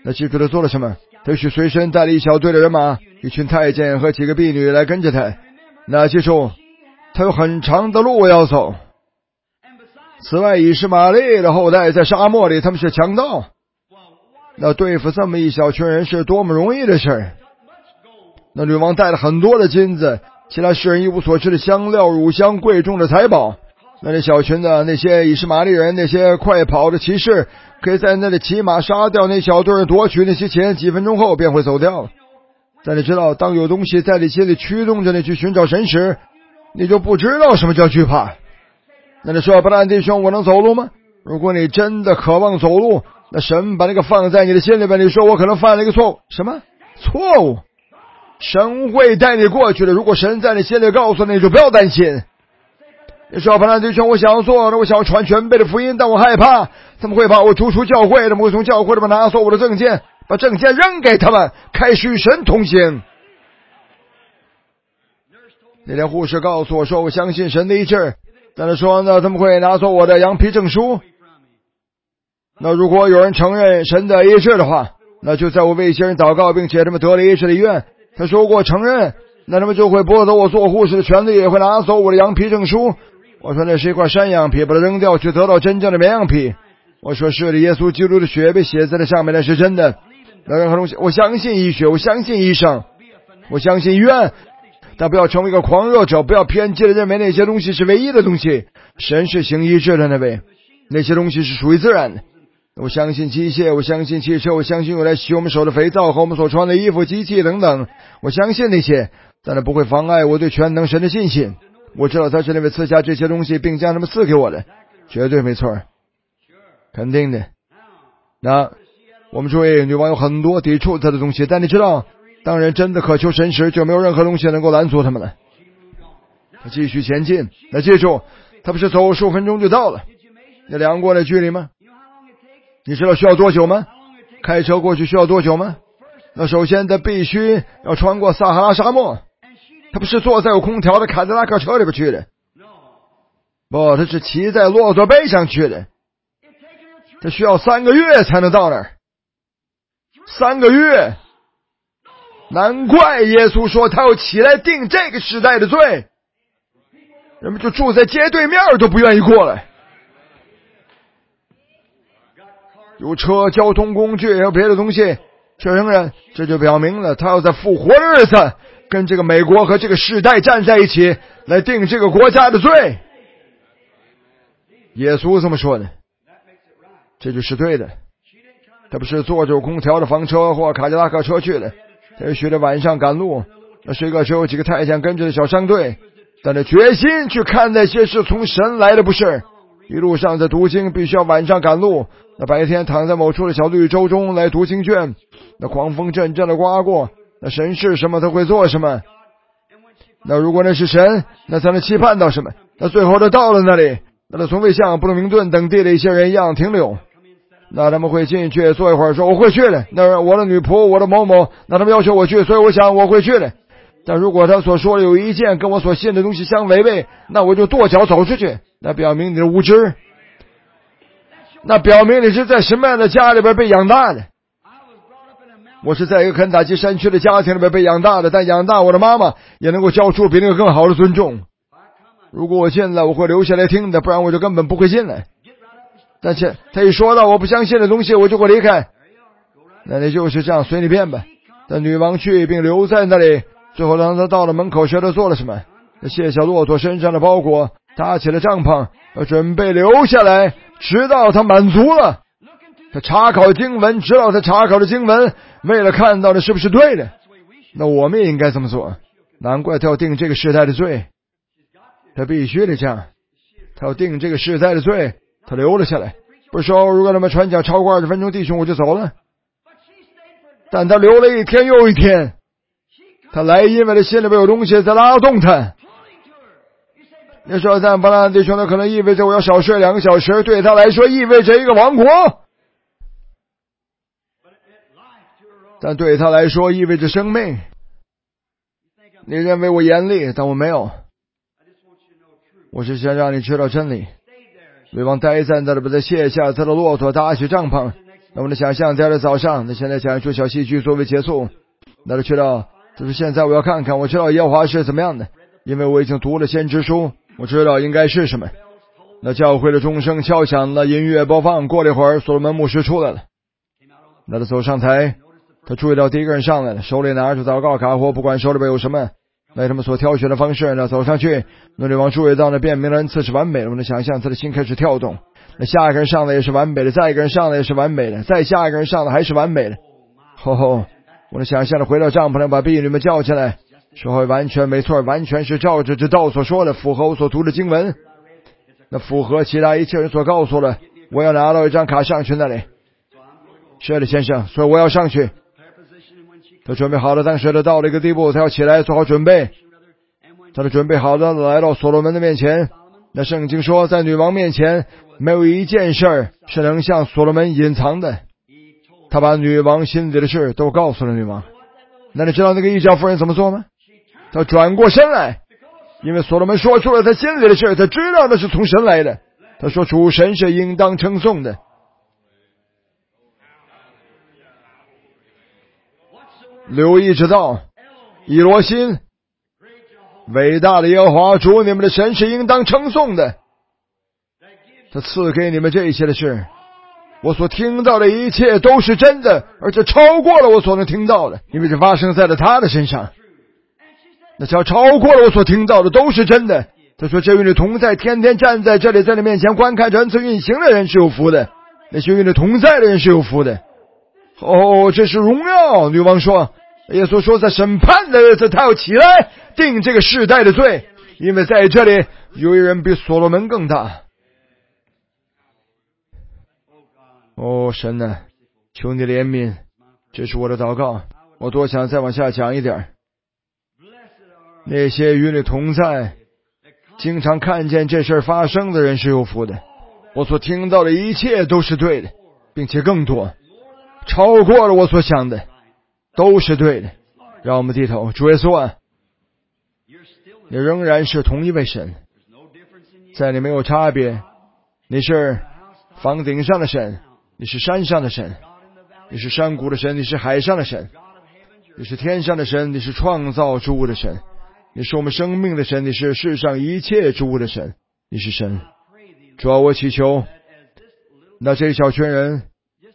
那记住他做了什么？他去随身带了一小队的人马，一群太监和几个婢女来跟着他。那记住，他有很长的路要走。此外，以实玛利的后代在沙漠里，他们是强盗。那对付这么一小群人是多么容易的事。那女王带了很多的金子，其他世人一无所知的香料、乳香、贵重的财宝。那这小群的那些以实玛利人，那些快跑的骑士，可以在那里骑马杀掉那小队人，夺取那些钱，几分钟后便会走掉。但你知道，当有东西在你心里驱动着你去寻找神时，你就不知道什么叫惧怕。那你说，伯兰弟兄，我能走路吗？如果你真的渴望走路，那神把那个放在你的心里边，你说我可能犯了一个错误。什么错误？神会带你过去的。如果神在你心里告诉你，你就不要担心。你说，伯兰弟兄，我想做，我想传全备的福音，但我害怕他们会把我逐出教会，他们会从教会里面拿走我的证件，把证件扔给他们，开始与神同行。那天护士告诉我说，我相信神的医治，但是说呢，他们会拿走我的羊皮证书。那如果有人承认神的医治的话，那就在我为一些人祷告，并且他们得了医治的医院。他说过承认，那他们就会剥夺我做护士的权利，也会拿走我的羊皮证书。我说那是一块山羊皮，把它扔掉，去得到真正的绵羊皮。我说是的，耶稣基督的血被写在了上面，那是真的。那任何东西，我相信医学，我相信医生，我相信医院，但不要成为一个狂热者，不要偏激的认为那些东西是唯一的东西。神是行医治的那位，那些东西是属于自然的。我相信机械，我相信汽车，我相信用来洗我们手的肥皂和我们所穿的衣服、机器等等，我相信那些，但它不会妨碍我对全能神的信心。我知道他是那位赐下这些东西并将他们赐给我的，绝对没错，肯定的。那我们注意，女王有很多抵触他的东西，但你知道，当人真的渴求神时，就没有任何东西能够拦阻他们了。他继续前进。那记住，他不是走十五分钟就到了。你量过那距离吗？你知道需要多久吗？开车过去需要多久吗？那首先他必须要穿过撒哈拉沙漠。他不是坐在有空调的凯迪拉克车里边去的，不，他是骑在骆驼背上去的。他需要三个月才能到那儿，三个月。难怪耶稣说他要起来定这个时代的罪，人们就住在街对面都不愿意过来。有车、交通工具，还有别的东西，却仍然，这就表明了他要在复活的日子跟这个美国和这个时代站在一起，来定这个国家的罪。耶稣这么说的，这就是对的。他不是坐着空调的房车或卡迪拉克车去的，他是学着晚上赶路。那是一个只有几个太监跟着的小商队，但他决心去看那些是从神来的不是。一路上在读经，必须要晚上赶路。那白天躺在某处的小绿洲中来读经卷。那狂风阵阵的刮过，那神是什么他会做什么。那如果那是神，那才能期盼到什么。那最后他到了那里，那他从未像布鲁明顿等地的一些人一样停留。那他们会进去坐一会儿，说我会去的。那我的女仆，我的某某，那他们要求我去，所以我想我会去的。但如果他所说的有一件跟我所信的东西相违背，那我就跺脚走出去。那表明你的无知，那表明你是在什么样的家里边被养大的。我是在一个肯塔基山区的家庭里边被养大的，但养大我的妈妈也能够教出比那个更好的尊重。如果我进来，我会留下来听的，不然我就根本不会进来。但是他一说到我不相信的东西，我就会离开。那你就是这样，随你便吧。但女王去并留在那里，最后当他到了门口时，他做了什么？他卸下骆驼身上的包裹，搭起了帐篷，准备留下来，直到他满足了。他查考经文，直到他查考的经文，为了看到的是不是对的。那我们也应该这么做。难怪他要定这个时代的罪，他必须得这样。他要定这个时代的罪，他留了下来。不是说如果他们传讲超过二十分钟，弟兄我就走了。但他留了一天又一天，他来因为他心里边有东西在拉动他。你说在巴拉弟兄呢，可能意味着我要少睡两个小时，对他来说意味着一个王国，但对他来说意味着生命。你认为我严厉，但我没有，我是想让你知道真理。女王待在那里，把他卸下他的骆驼，搭起帐篷。 那我们想象在这早上，那现在讲一出小戏剧作为结束，那就知道就是现在我要看看，我知道耶和华是怎么样的，因为我已经读了先知书，我知道应该是什么。那教会的钟声敲响了，音乐播放，过了一会儿，所罗门牧师出来了。那他走上台，他注意到第一个人上来了，手里拿着祷告卡，或不管手里边有什么，那他们所挑选的方式，那走上去，那女王注意到那辨明的恩赐是完美的，我能想象他的心开始跳动。那下一个人上来也是完美的，再一个人上来也是完美的，再下一个人上来还是完美的。吼吼，我能想象的回到帐篷里，把婢女们叫起来，说完全没错，完全是照着这道所说的，符合我所读的经文，那符合其他一切人所告诉的。我要拿到一张卡上去那里。是的，先生，所以我要上去。他准备好了，当时他到了一个地步，他要起来做好准备。他的准备好了，来到所罗门的面前。那圣经说，在女王面前没有一件事是能向所罗门隐藏的。他把女王心里的事都告诉了女王。那你知道那个异教妇人怎么做吗？他转过身来，因为所罗门说出了他心里的事，他知道那是从神来的。他说主神是应当称颂的。留意知道，以罗心，伟大的耶和华主你们的神是应当称颂的。他赐给你们这一切的事，我所听到的一切都是真的，而且超过了我所能听到的，因为这发生在了他的身上。那只要超过了我所听到的都是真的。他说这与你同在，天天站在这里，在你面前观看着恩赐运行的人是有福的，那些与你同在的人是有福的。哦，这是荣耀。女王说，耶稣说在审判的日子他要起来定这个世代的罪，因为在这里有一人比所罗门更大。哦，神啊，求你怜悯，这是我的祷告。我多想再往下讲一点。那些与你同在，经常看见这事发生的人是有福的。我所听到的一切都是对的，并且更多，超过了我所想的，都是对的。让我们低头。主耶稣啊，你仍然是同一位神，在你没有差别。你是房顶上的神，你是山上的神，你是山谷的神，你是海上的神，你是天上的神，你是创造诸物的神，你是我们生命的神，你是世上一切诸物的神，你是神。主啊，我祈求那这一小群人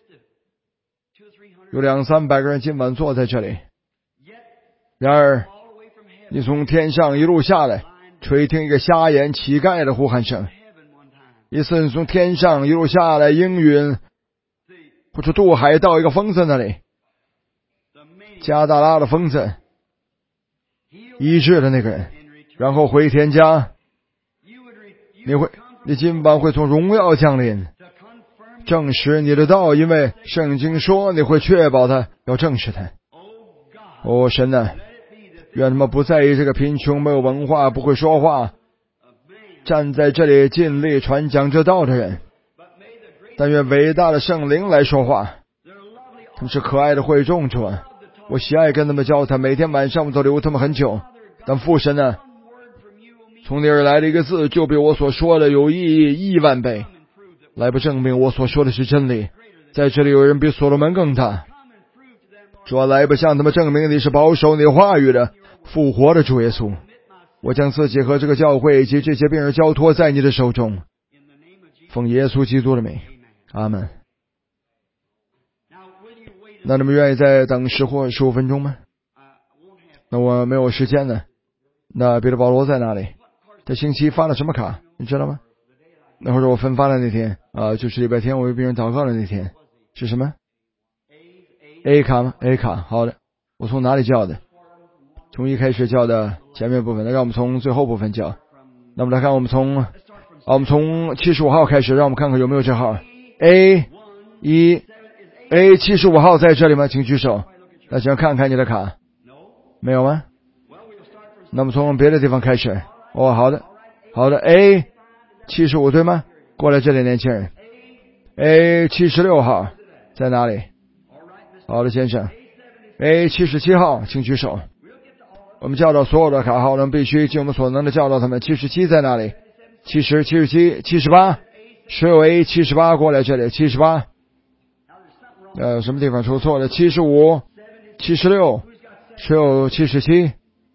有两三百个人今晚坐在这里，然而你从天上一路下来，垂听一个瞎眼乞丐的呼喊声，一次你从天上一路下来，应允或者渡海到一个疯子那里，加大拉的疯子医治了那个人，然后回天家。你会你今晚会从荣耀降临，证实你的道，因为圣经说你会确保他，要证实他。哦，神啊，愿他们不在意这个贫穷、没有文化、不会说话，站在这里尽力传讲这道的人，但愿伟大的圣灵来说话。他们是可爱的会众，主啊，我喜爱跟他们交谈，每天晚上我都留他们很久。但父神啊，从你而来的一个字就比我所说的有意义亿万倍，来不证明我所说的是真理。在这里有人比所罗门更大，主啊，来不向他们证明你是保守你话语的复活的主耶稣。我将自己和这个教会以及这些病人交托在你的手中，奉耶稣基督的名，阿门。那你们愿意再等十或十五分钟吗？那我没有时间了。那彼得保罗在哪里？他星期发了什么卡？你知道吗？那会儿我分发的那天啊、呃，就是礼拜天我为病人祷告的那天，是什么 ？A 卡吗 ？A 卡，好的。我从哪里叫的？从一开始叫的前面部分，那让我们从最后部分叫。那么来看，我们从啊，我们从七十五号开始，让我们看看有没有这号 A 一 A 七十五号在这里吗？请举手。那请看看你的卡，没有吗？那么从别的地方开始。哦，好的，好的 ，A 七十五对吗？过来这里，年轻人。A 七十六号在哪里？好的，先生。A 七十七号，请举手。我们叫到所有的卡号，我们必须尽我们所能的叫到他们。七十七在哪里？七十、七十七、七十八，十有 A 七十八过来这里，七十八。 呃，什么地方出错了？七十五、七十六，谁有七十七？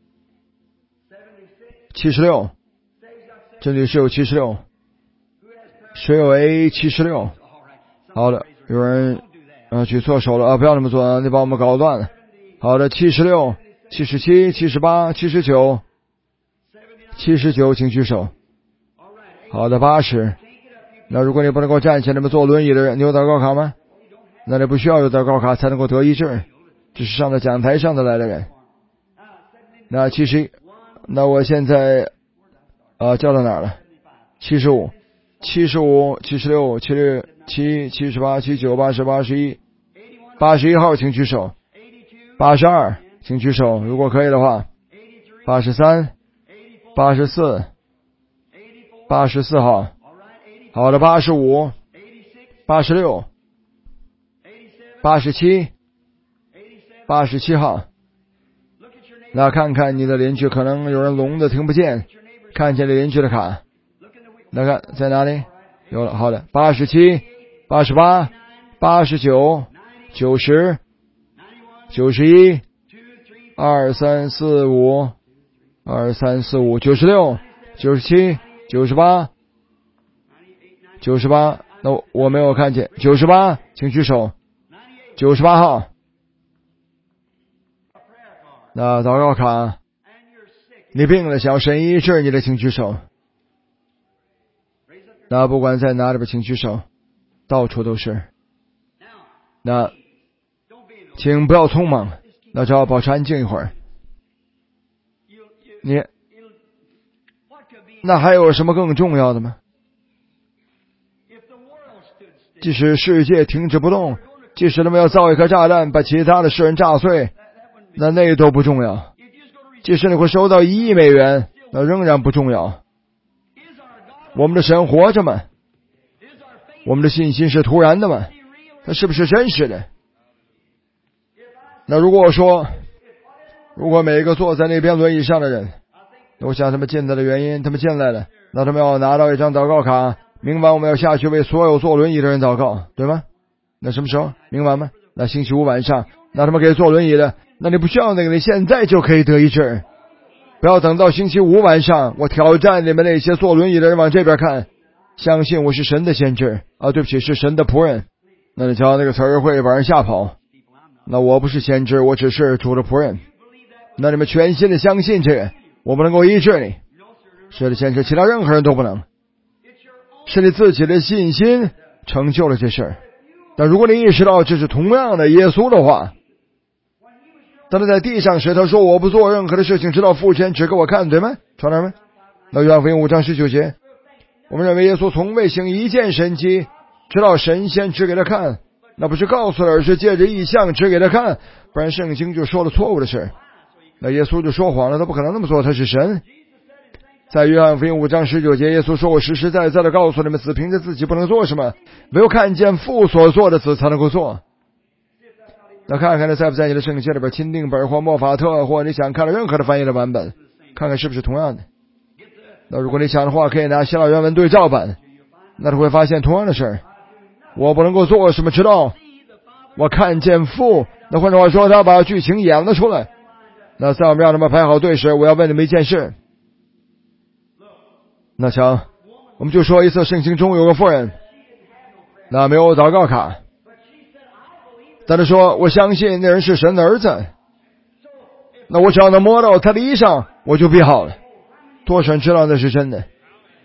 七十六，这里是有七十六，谁有 A 七十六？好的，有人呃举错手了啊！不要这么做啊，你把我们搞乱了。好的，七十六、七十七、七十八、七十九、七十九，请举手。好的，八十。那如果你不能够站起来，那么坐轮椅的人，你有祷告卡吗？那你不需要有祷告卡才能够得医治，这是上到讲台上的来的人。那七十一，那我现在啊叫到哪儿了？七十五、七十五、七十六、七十七、七十八、七十九、八十、八十一、八十一号，请举手。八十二，请举手，如果可以的话。八十三、八十四、八十四号。好的，八十五、八十六、八十七、八十七号。那看看你的邻居，可能有人聋的听不见，看见你邻居的卡。那看在哪里？有了，好的，八十七、八十八、八十九、九十、九十一、二三四五、二三四五、九十六、九十七、九十八、九十八。那我没有看见。九十八，请举手。九十八号。那祷告卡，你病了，想要神医治你的，请举手。那不管在哪里边，请举手，到处都是。那请不要匆忙，那只要保持安静一会儿。你那还有什么更重要的吗？即使世界停止不动，即使他们要造一颗炸弹把其他的世人炸碎，那那都不重要。即使你会收到一亿美元，那仍然不重要。我们的神活着吗？我们的信心是突然的吗？它是不是真实的？那如果说，如果每一个坐在那边轮椅上的人，我想他们进来的原因，他们进来了，那他们要拿到一张祷告卡，明晚我们要下去为所有坐轮椅的人祷告，对吗？那什么时候？明晚吗？那星期五晚上，那他们可以坐轮椅的，那你不需要那个，你现在就可以得医治。不要等到星期五晚上，我挑战你们那些坐轮椅的人往这边看，相信我是神的先知啊，对不起，是神的仆人。那你瞧那个词儿会把人吓跑。那我不是先知，我只是主的仆人。那你们全心的相信这个，我不能够医治你。是的，先知，其他任何人都不能。是你自己的信心成就了这事儿。但如果你意识到这是同样的耶稣的话，当他在地上时，他说我不做任何的事情，直到父神指给我看，对吗？传达吗？那约翰福音五章十九节，我们认为耶稣从未行一件神迹，直到神仙指给他看，那不是告诉他，而是借着异象指给他看，不然圣经就说了错误的事。那耶稣就说谎了，他不可能那么做，他是神。在约翰福音五章十九节，耶稣说我实实在在的告诉你们，子凭着自己不能做什么，唯有看见父所做的，子才能够做。那看看呢，在不在你的圣经里边，钦定本或莫法特，或你想看的任何的翻译的版本，看看是不是同样的。那如果你想的话，可以拿希腊原文对照版，那你会发现同样的事儿。我不能够做什么，直到我看见父。那换句话说，他把剧情演了出来。那在我们让他们排好队时，我要问你们一件事。那瞧，我们就说一次，圣经中有个妇人，那没有祷告卡，但是说我相信那人是神的儿子，那我只要能摸到他的衣裳，我就必好了。多少人知道那是真的？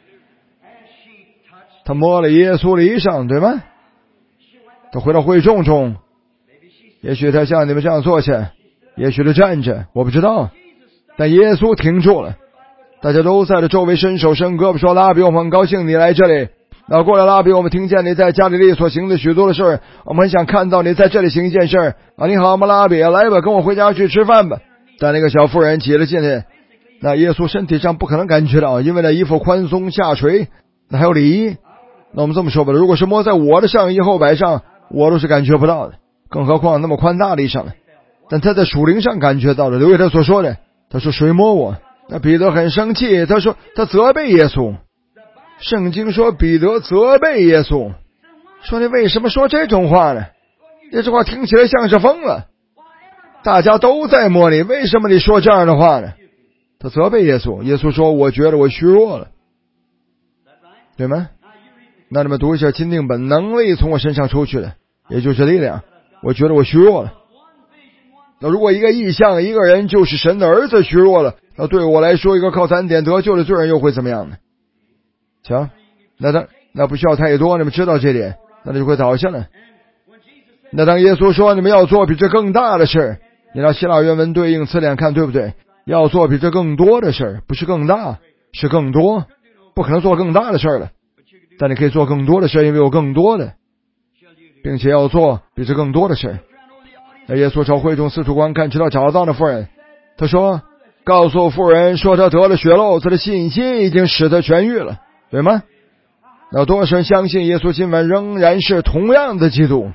他摸了耶稣的衣裳，对吗？他回到会众中，也许他像你们这样坐下，也许他站着，我不知道。但耶稣停住了，大家都在这周围伸手伸胳膊说，拉比，我们很高兴你来这里。那过来拉比，我们听见你在加利利所行的许多的事，我们很想看到你在这里行一件事啊！你好吗，拉比？来吧，跟我回家去吃饭吧。但那个小妇人挤了进去，那耶稣身体上不可能感觉到，因为那衣服宽松下垂，那还有礼仪。那我们这么说吧，如果是摸在我的上衣后摆上，我都是感觉不到的，更何况那么宽大的衣裳呢？但他在属灵上感觉到了，留意他所说的，他说谁摸我？那彼得很生气，他说他责备耶稣。圣经说彼得责备耶稣，说你为什么说这种话呢？ 这句话听起来像是疯了，大家都在摸你，为什么你说这样的话呢？他责备耶稣，耶稣说我觉得我虚弱了，对吗？那你们读一下钦定本，能力从我身上出去了，也就是力量，我觉得我虚弱了。那如果一个异象，一个人就是神的儿子虚弱了，那对我来说，一个靠恩典得救的罪人又会怎么样呢？瞧，那当那不需要太多，你们知道这点，那就会倒下了。那当耶稣说你们要做比这更大的事，你让希腊原文对应词典看对不对？要做比这更多的事，不是更大，是更多，不可能做更大的事了，但你可以做更多的事，因为有更多的，并且要做比这更多的事。那耶稣朝会中四处观看，直到找到那妇人，他说告诉妇人说他得了血漏，他的信心已经使他痊愈了，对吗？那多少人相信耶稣今晚仍然是同样的基督？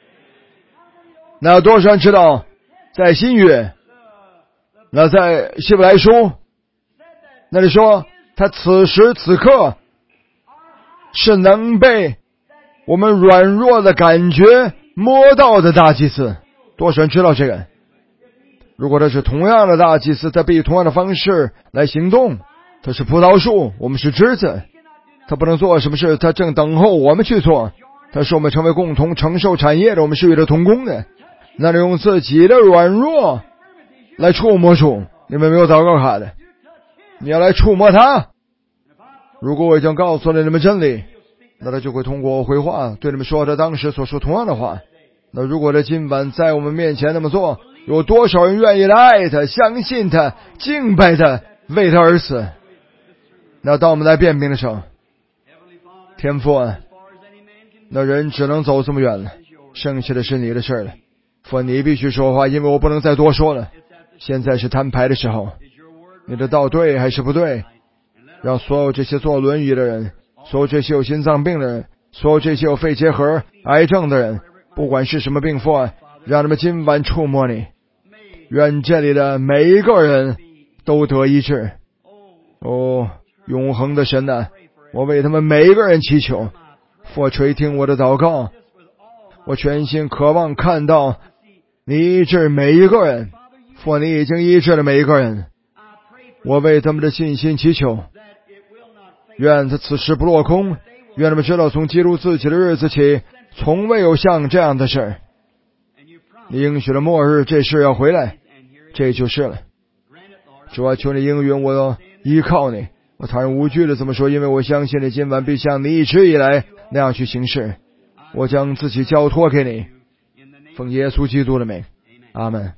那多少人知道在新约，那在希伯来书那里说他此时此刻是能被我们软弱的感觉摸到的大祭司。多少人知道这个？如果他是同样的大祭司，他必以同样的方式来行动。他是葡萄树，我们是枝子，他不能做什么事，他正等候我们去做。他是我们成为共同承受产业的，我们是与他同工的。那你用自己的软弱来触摸主，你们没有祷告卡的，你要来触摸他。如果我已经告诉了你们真理，那他就会通过我回话对你们说他当时所说同样的话。那如果他今晚在我们面前那么做，有多少人愿意来爱他、相信他、敬拜他、为他而死？那当我们来辩明的时候，天父啊，那人只能走这么远了，剩下的是你的事了。父，你必须说话，因为我不能再多说了。现在是摊牌的时候，你的道对还是不对？让所有这些坐轮椅的人，所有这些有心脏病的人，所有这些有肺结核、癌症的人，不管是什么病父啊，让他们今晚触摸你，愿这里的每一个人都得医治。哦，永恒的神啊，我为他们每一个人祈求，父垂听我的祷告，我全心渴望看到你医治每一个人，父，你已经医治了每一个人，我为他们的信心祈求，愿他此时不落空，愿他们知道从记录自己的日子起，从未有像这样的事。你应许了末日这事要回来，这就是了。主啊，求你应允我依靠你，我坦然无惧的这么说，因为我相信你今晚必像你一直以来那样去行事。我将自己交托给你，奉耶稣基督的名，阿们。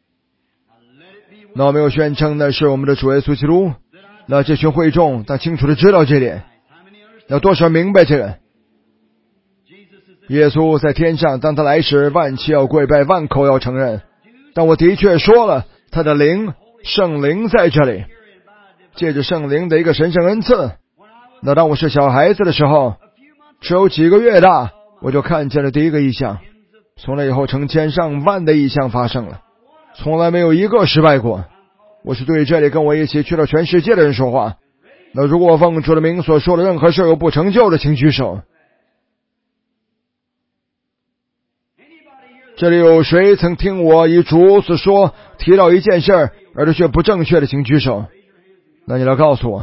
那我没有宣称的是我们的主耶稣基督，那这群会众他清楚的知道这点，有多少明白这个？耶稣在天上，当他来时，万膝要跪拜，万口要承认。但我的确说了，他的灵，圣灵在这里，借着圣灵的一个神圣恩赐。那当我是小孩子的时候，只有几个月大，我就看见了第一个异象。从那以后，成千上万的异象发生了，从来没有一个失败过。我是对这里跟我一起去到全世界的人说话。那如果我奉主的名所说的任何事有不成就的，请举手。这里有谁曾听我以主所说提到一件事而这却不正确的，请举手。那你来告诉我。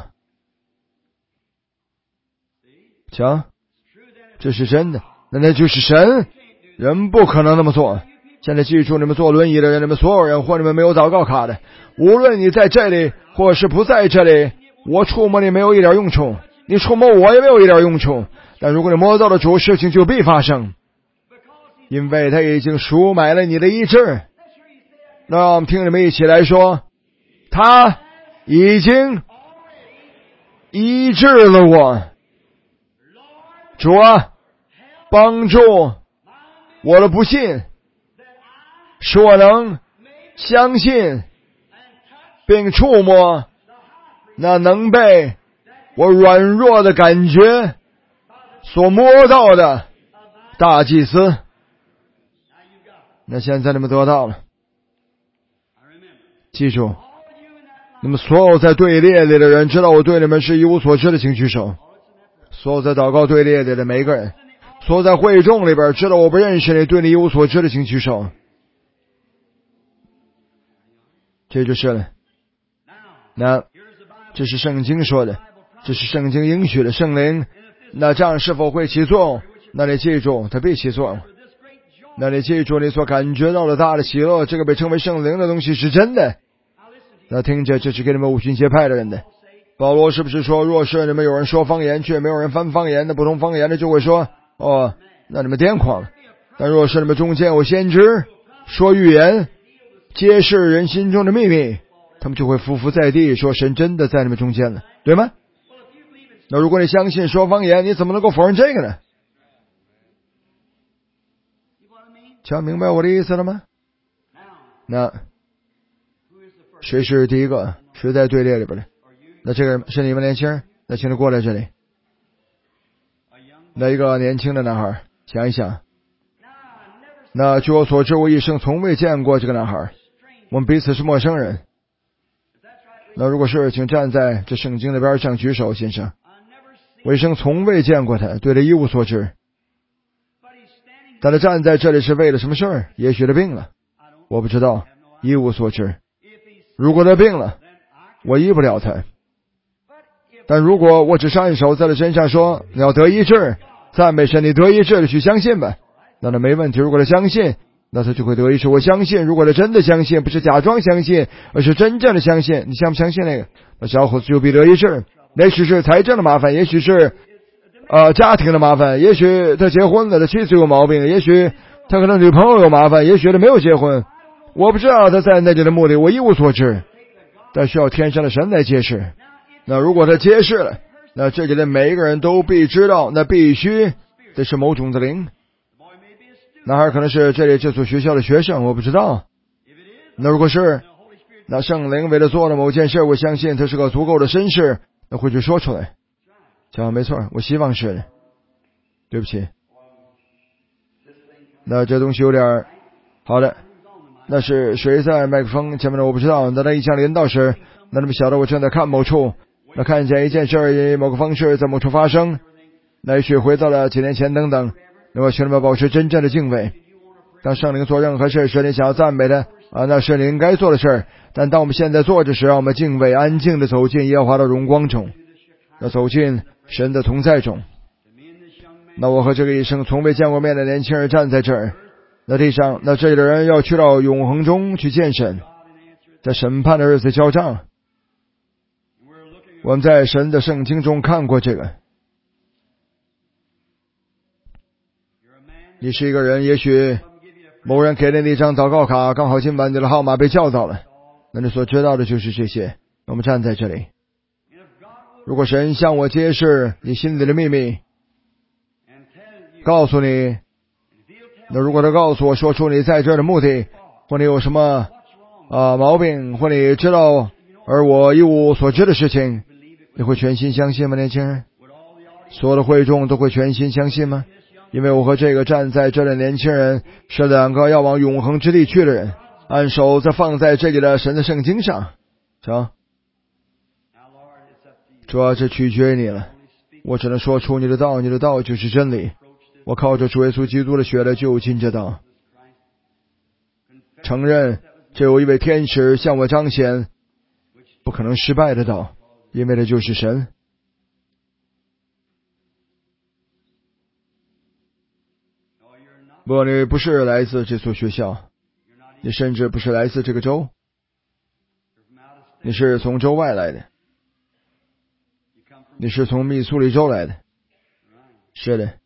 瞧，这是真的，那那就是神，人不可能那么做。现在记住，你们坐轮椅的人，你们所有人或你们没有祷告卡的，无论你在这里或是不在这里，我触摸你没有一点用处，你触摸我也没有一点用处。但如果你摸到了主，事情就必发生，因为他已经赎买了你的医治。那我们听你们一起来说，他已经医治了我。主啊，帮助我的不信，使我能相信并触摸那能被我软弱的感觉所摸到的大祭司。那现在你们得到了，记住，你们所有在队列里的人，知道我对你们是一无所知的，请举手。所有在祷告队列里的每一个人， 所在会众里边知道我不认识你，对你一无所知的，请举手。这就是了。那这是圣经说的，这是圣经应许的。圣灵那这样是否会起作用？那你记住，它必起作用。那你记住，你所感觉到的大的喜乐，这个被称为圣灵的东西是真的。那听着，这是给你们五旬节派的人的。保罗是不是说，若是你们有人说方言，却没有人翻方言的，不同方言的，就会说，哦，那你们癫狂了。但若是你们中间有先知说预言，揭示人心中的秘密，他们就会匍匐在地，说神真的在你们中间了，对吗？那如果你相信说方言，你怎么能够否认这个呢？瞧明白我的意思了吗？那谁是第一个？谁在队列里边的？那这个是你们年轻人，那请你过来这里。那一个年轻的男孩，想一想。那据我所知，我一生从未见过这个男孩，我们彼此是陌生人。那如果是，请站在这圣经的边上举手，先生。我一生从未见过他，对他一无所知。但他站在这里是为了什么事儿？也许他病了，我不知道，一无所知。如果他病了，我医不了他。但如果我只是按手在他身上说，你要得医治，赞美神，你得医治了，去相信吧，那他没问题。如果他相信，那他就会得医治。我相信，如果他真的相信，不是假装相信，而是真正的相信，你相不相信那个？那小伙子就必得医治。也许是财政的麻烦，也许是呃家庭的麻烦，也许他结婚了，他妻子有毛病，也许他可能女朋友有麻烦，也许他没有结婚，我不知道他在那里的目的，我一无所知。但需要天上的神来揭示。那如果他揭示了，那这里的每一个人都必知道，那必须这是某种的灵。男孩可能是这里这所学校的学生，我不知道。那如果是，那圣灵为了做了某件事，我相信他是个足够的绅士，那会去说出来。讲没错，我希望是的。对不起，那这东西有点好的。那是谁在麦克风前面的我不知道。那他一向临到时，那他们晓得我正在看某处，那看见一件事以某个方式在某处发生，那也许回到了几年前等等。那么兄弟们保持真正的敬畏。当圣灵做任何事时，你想要赞美的啊，那是你应该做的事。但当我们现在做着时，让我们敬畏，安静的走进耶和华的荣光中，要走进神的同在中。那我和这个一生从未见过面的年轻人站在这儿，那地上，那这里的人要去到永恒中去见神，在审判的日子交账。我们在神的圣经中看过这个。你是一个人，也许某人给了你一张祷告卡，刚好今晚你的号码被叫到了，那你所知道的就是这些。我们站在这里，如果神向我揭示你心里的秘密，告诉你，那如果他告诉我说出你在这儿的目的，或你有什么啊毛病，或你知道而我一无所知的事情，你会全心相信吗？年轻人，所有的会众都会全心相信吗？因为我和这个站在这里的年轻人是两个要往永恒之地去的人，按手在放在这里的神的圣经上。成，主要这取决于你了。我只能说出你的道，你的道就是真理。我靠着主耶稣基督的血来就近这道，承认这有一位天使向我彰显不可能失败的道，因为这就是神。不，你不是来自这所学校，你甚至不是来自这个州，你是从州外来的，你是从密苏里州来的。是的，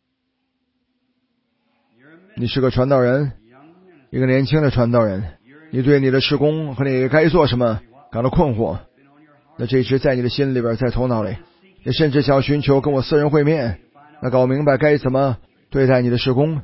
你是个传道人，一个年轻的传道人。你对你的事工和你该做什么感到困惑，那这一直在你的心里边，在头脑里。你甚至想寻求跟我私人会面，那搞明白该怎么对待你的事工。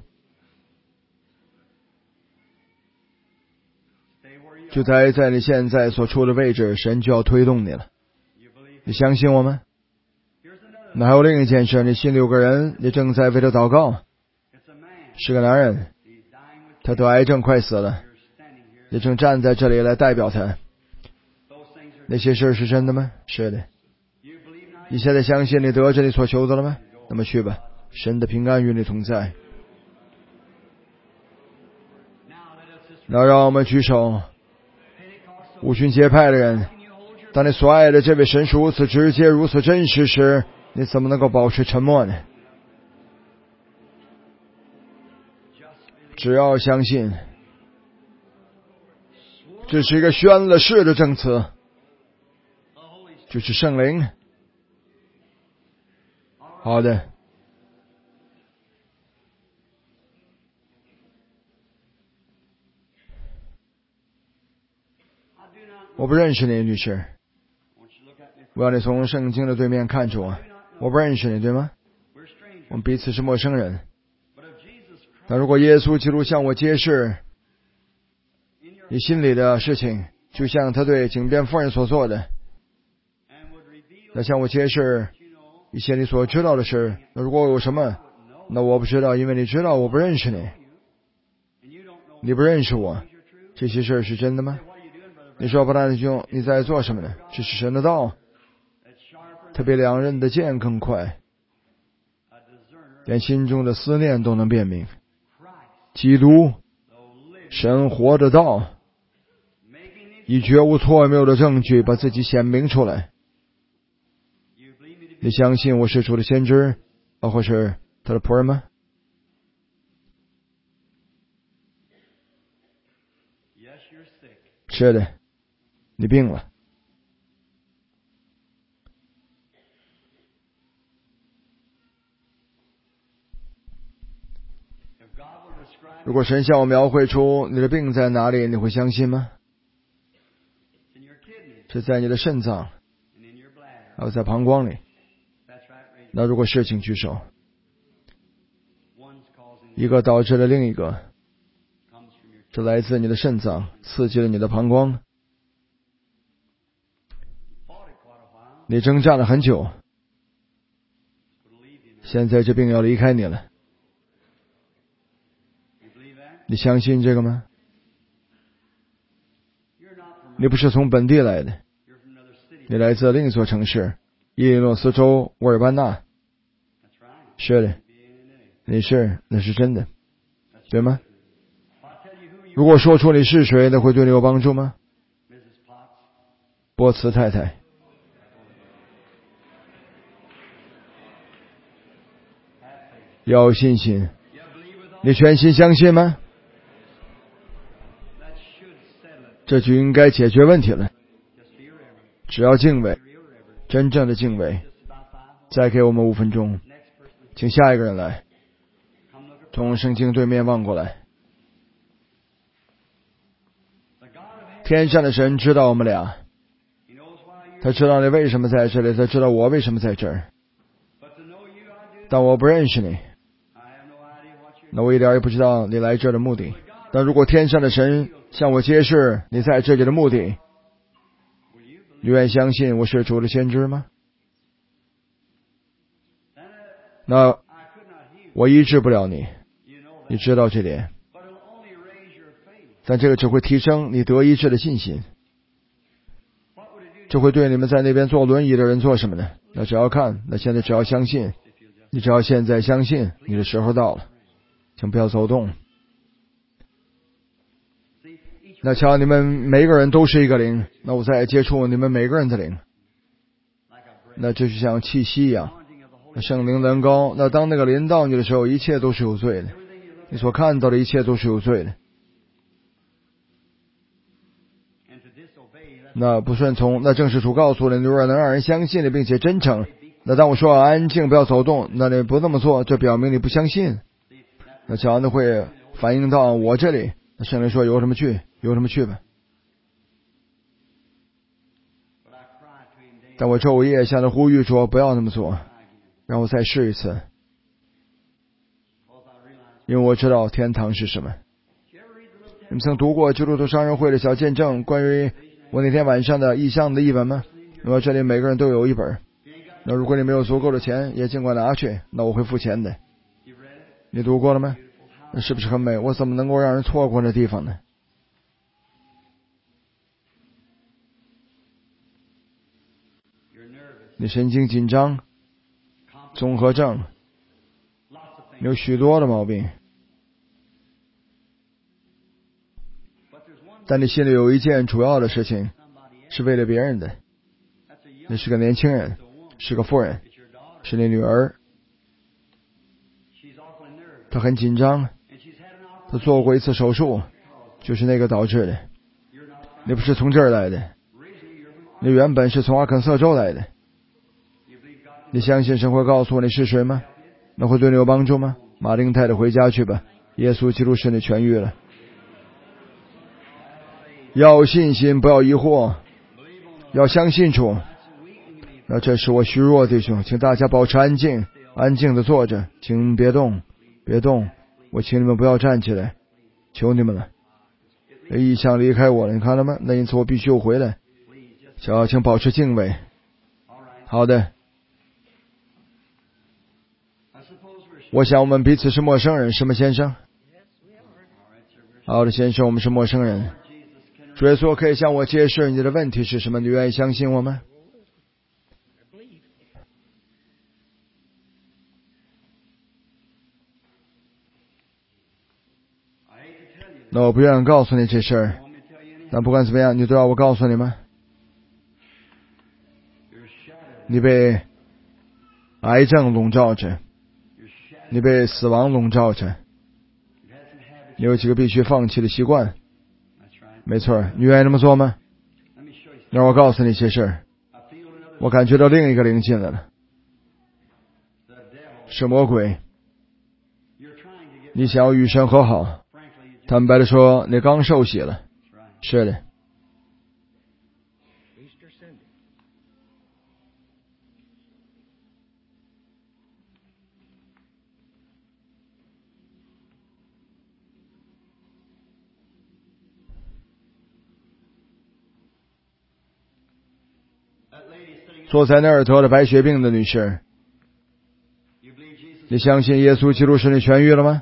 就在在你现在所处的位置，神就要推动你了。你相信我吗？那还有另一件事，你心里有个人，你正在为他祷告，是个男人，他得癌症快死了，你正站在这里来代表他。那些事是真的吗？是的。你现在相信你得着你所求的了吗？那么去吧， 神的平安与你同在。那让我们举手，五旬节派的人，当你所爱的这位神是如此直接如此真实时，你怎么能够保持沉默呢？只要相信，这是一个宣了誓的证词，就是圣灵。好的，我不认识你，女士。我要你从圣经的对面看着我。我不认识你，对吗？我们彼此是陌生人。但如果耶稣基督向我揭示你心里的事情，就像他对井边妇人所做的，那向我揭示一些你所知道的事，那如果有什么，那我不知道，因为你知道我不认识你，你不认识我，这些事是真的吗？你说不大弟兄，你在做什么呢？这是神的道，特别两刃的剑更快，连心中的思念都能辨明。基督，神活的道，以绝无错谬的证据把自己显明出来。你相信我是主的先知，啊，或是他的仆人吗？是的，你病了。如果神向我描绘出你的病在哪里，你会相信吗？是在你的肾脏，还有在膀胱里。那如果是，请举手。一个导致了另一个，这来自你的肾脏，刺激了你的膀胱。你挣扎了很久，现在这病要离开你了。你相信这个吗？你不是从本地来的，你来自另一座城市，伊利诺斯州沃尔班纳。是的，你是，那是真的，对吗？如果说出你是谁，那会对你有帮助吗？波茨太太。要有信心，你全心相信吗？这就应该解决问题了。只要敬畏，真正的敬畏。再给我们五分钟，请下一个人来，从圣经对面望过来。天上的神知道我们俩，他知道你为什么在这里，他知道我为什么在这儿。但我不认识你，那我一点也不知道你来这儿的目的。但如果天上的神向我揭示你在这里的目的，你愿相信我是主的先知吗？那我医治不了你，你知道这点，但这个只会提升你得医治的信心。这会对你们在那边坐轮椅的人做什么呢？那只要看，那现在只要相信，你只要现在相信，你的时候到了，请不要走动。那瞧，你们每个人都是一个灵，那我在接触你们每个人的灵，那就像气息一样，那圣灵能高，那当那个临到你的时候，一切都是有罪的，你所看到的一切都是有罪的。那不顺从，那正是主告诉了你，如果能让人相信的并且真诚，那当我说安静不要走动，那你不这么做，这表明你不相信。那瞧，那会反映到我这里，那圣灵说有什么去有什么去吧。但我昼夜向他呼吁说不要那么做，让我再试一次，因为我知道天堂是什么。你们曾读过基督徒商人会的小见证关于我那天晚上的异象的译文吗？那么这里每个人都有一本，那如果你没有足够的钱，也尽管拿去，那我会付钱的。你读过了吗？那是不是很美？我怎么能够让人错过那地方呢？你神经紧张，综合症， 有许多的毛病，但你心里有一件主要的事情，是为了别人的。那是个年轻人，是个妇人，是你女儿。她很紧张，她做过一次手术，就是那个导致的。你不是从这儿来的，你原本是从阿肯色州来的。你相信神会告诉我你是谁吗？那会对你有帮助吗？马丁太太回家去吧，耶稣基督使你痊愈了。要有信心，不要疑惑，要相信主。那这是我虚弱弟兄，请大家保持安静，安静的坐着，请别动，别动。我请你们不要站起来，求你们了。异象离开我了，你看了吗？那因此我必须又回来。请请保持敬畏。好的。我想我们彼此是陌生人，是吗，先生？好的，先生，我们是陌生人。主耶稣可以向我揭示你的问题是什么？你愿意相信我吗？那我不愿意告诉你这事儿，那不管怎么样，你都要我告诉你吗？你被癌症笼罩着，你被死亡笼罩着，你有几个必须放弃的习惯。没错，你愿意这么做吗？让我告诉你些事儿。我感觉到另一个灵进来了，是魔鬼。你想要与神和好，坦白的说，你刚受洗了。是的。坐在那儿得了白血病的女士，你相信耶稣基督使你痊愈了吗？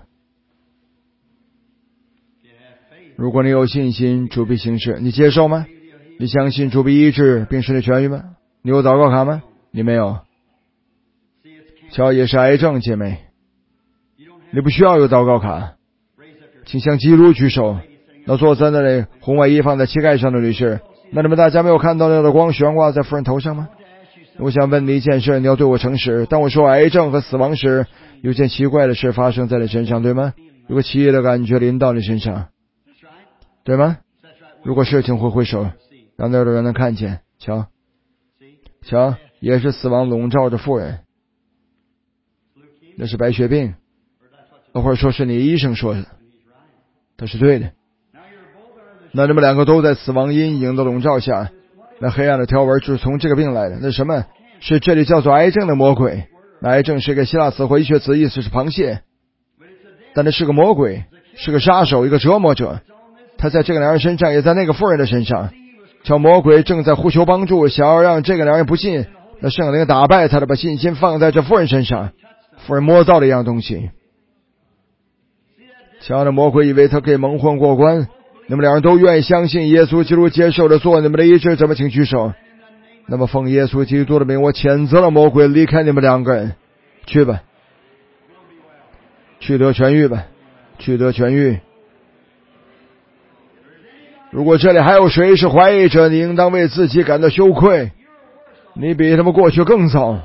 如果你有信心，主必行事，你接受吗？你相信主必医治并使你痊愈吗？你有祷告卡吗？你没有。瞧，也是癌症，姐妹，你不需要有祷告卡，请向基督举手。那坐在那里红外衣放在膝盖上的女士，那你们大家没有看到那个光悬挂在妇人头上吗？我想问你一件事，你要对我诚实。当我说癌症和死亡时，有件奇怪的事发生在你身上，对吗？有个奇异的感觉临到你身上，对吗？如果是，请挥挥手，让那儿的人能看见。瞧，瞧，也是死亡笼罩着妇人，那是白血病，或者说是你医生说的，他是对的。那你们两个都在死亡阴影的笼罩下，那黑暗的条纹就是从这个病来的。那什么是这里叫做癌症的魔鬼？那癌症是个希腊词汇，医学词，意思是螃蟹，但那是个魔鬼，是个杀手，一个折磨者。他在这个男人身上，也在那个妇人的身上。瞧，魔鬼正在呼求帮助，想要让这个男人不信。那圣灵打败他的，把信心放在这妇人身上。妇人摸到了一样东西。瞧，那魔鬼以为他可以蒙混过关。你们两人都愿意相信耶稣基督，接受着做你们的医治，怎么请举手？那么奉耶稣基督的名，我谴责了魔鬼，离开你们两个人，去吧，去得痊愈吧，去得痊愈。如果这里还有谁是怀疑者，你应当为自己感到羞愧，你比他们过去更糟。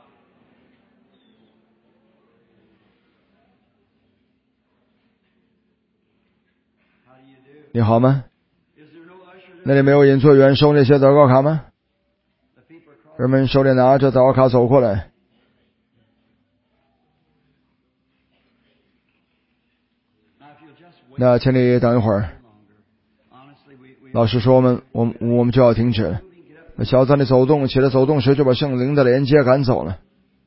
你好吗？那里没有引座员收那些祷告卡吗？人们手里拿着祷告卡走过来。那请你等一会儿。老师说我们我们我们就要停止了。那小子你走动起来走动时就把圣灵的连接赶走了。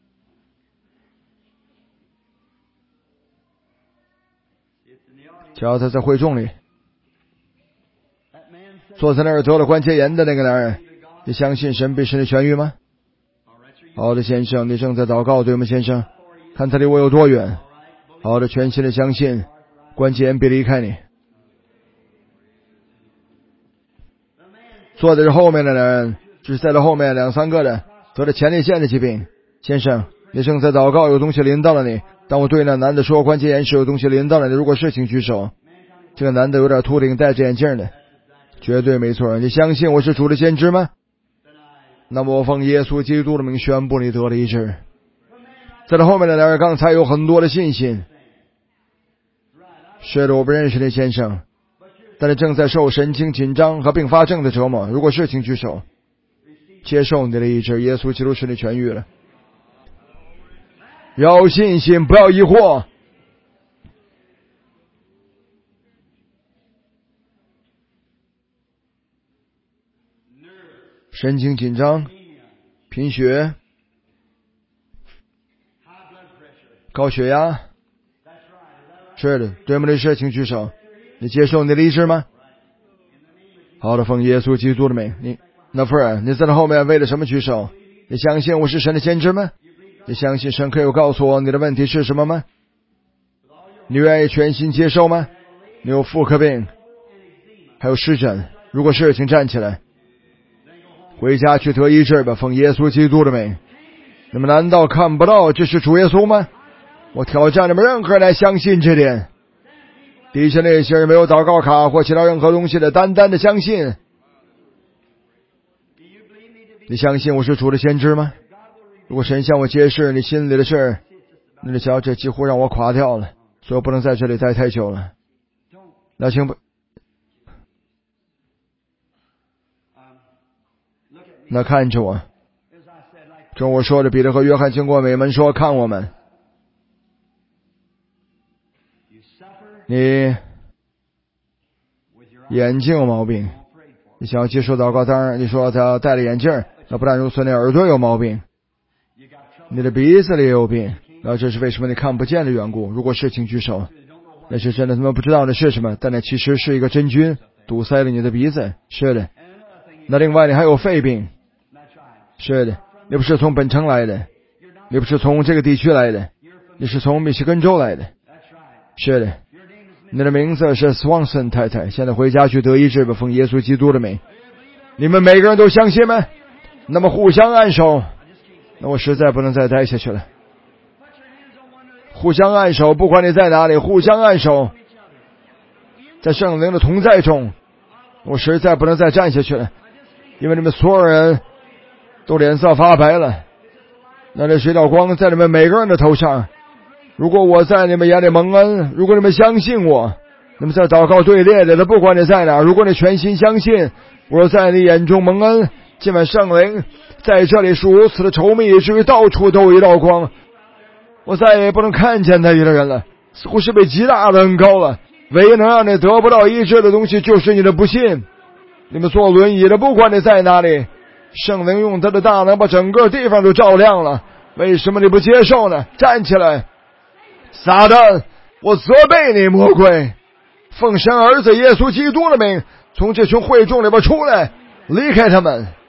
小子在会众里，坐在那儿得了关节炎的那个男人，你相信神必使你痊愈吗？好的，先生，你正在祷告对吗，先生？看他离我有多远。好的，全心的相信，关节炎别离开你。坐在这后面的人，就是在这后面两三个的得了前列腺的疾病。先生，你正在祷告，有东西临到了你， 当我对那男的说关键眼是有东西临到了，如果是请举手。这个男的有点秃顶，戴着眼镜的，绝对没错。你相信我是主的先知吗？那么我奉耶稣基督的名宣布你得了医治。在他后面的人刚才有很多的信心，是的，我不认识那先生，但是正在受神经紧张和并发症的折磨。如果是请举手，接受你的医治，耶稣基督使你痊愈了。要信心，不要疑惑。神经紧张、贫血、高血压，是的，对吗？这事请举手。你接受你的医治吗？好的，奉耶稣基督的名。你那夫人，你在那后面为了什么举手？你相信我是神的先知吗？你相信神可以告诉我你的问题是什么吗？你愿意全心接受吗？你有妇科病，还有湿疹，如果是，请站起来，回家去得医治吧，奉耶稣基督的名。你们难道看不到这是主耶稣吗？我挑战你们任何人来相信这点。底下那些人没有祷告卡或其他任何东西的，单单的相信。你相信我是主的先知吗？如果神向我揭示你心里的事，那你瞧，这几乎让我垮掉了，所以我不能在这里待太久了。那请不那看着我，跟我说的彼得和约翰经过美门说，看我们，你眼睛有毛病，你想要接受祷告，当然你说他戴了眼镜，那不但如此，那耳朵有毛病，你的鼻子里也有病，那这是为什么你看不见的缘故。如果是请举手。那是真的，他们不知道那是什么，但那其实是一个真菌堵塞了你的鼻子。是的。那另外你还有肺病。是的，你不是从本城来的，你不是从这个地区来的，你是从密西根州来的。是的，你的名字是 Swanson 太太，现在回家去得医治吧，奉耶稣基督的名。你们每个人都相信吗？那么互相按手。那我实在不能再待下去了。互相按手，不管你在哪里，互相按手，在圣灵的同在中。我实在不能再站下去了，因为你们所有人都脸色发白了。那这水道光在你们每个人的头上。如果我在你们眼里蒙恩，如果你们相信我，你们在祷告队列里的，不管你在哪，如果你全心相信我在你眼中蒙恩，今晚圣灵在这里是如此的稠密，以至于到处都有一道光。我再也不能看见那里的人了，似乎是被极大的恩高了。唯一能让你得不到医治的东西就是你的不信。你们坐轮椅的，不管你在哪里，圣灵用他的大能把整个地方都照亮了。为什么你不接受呢？站起来，撒旦，我责备你，魔鬼，奉神儿子耶稣基督的名，从这群会众里边出来，离开他们。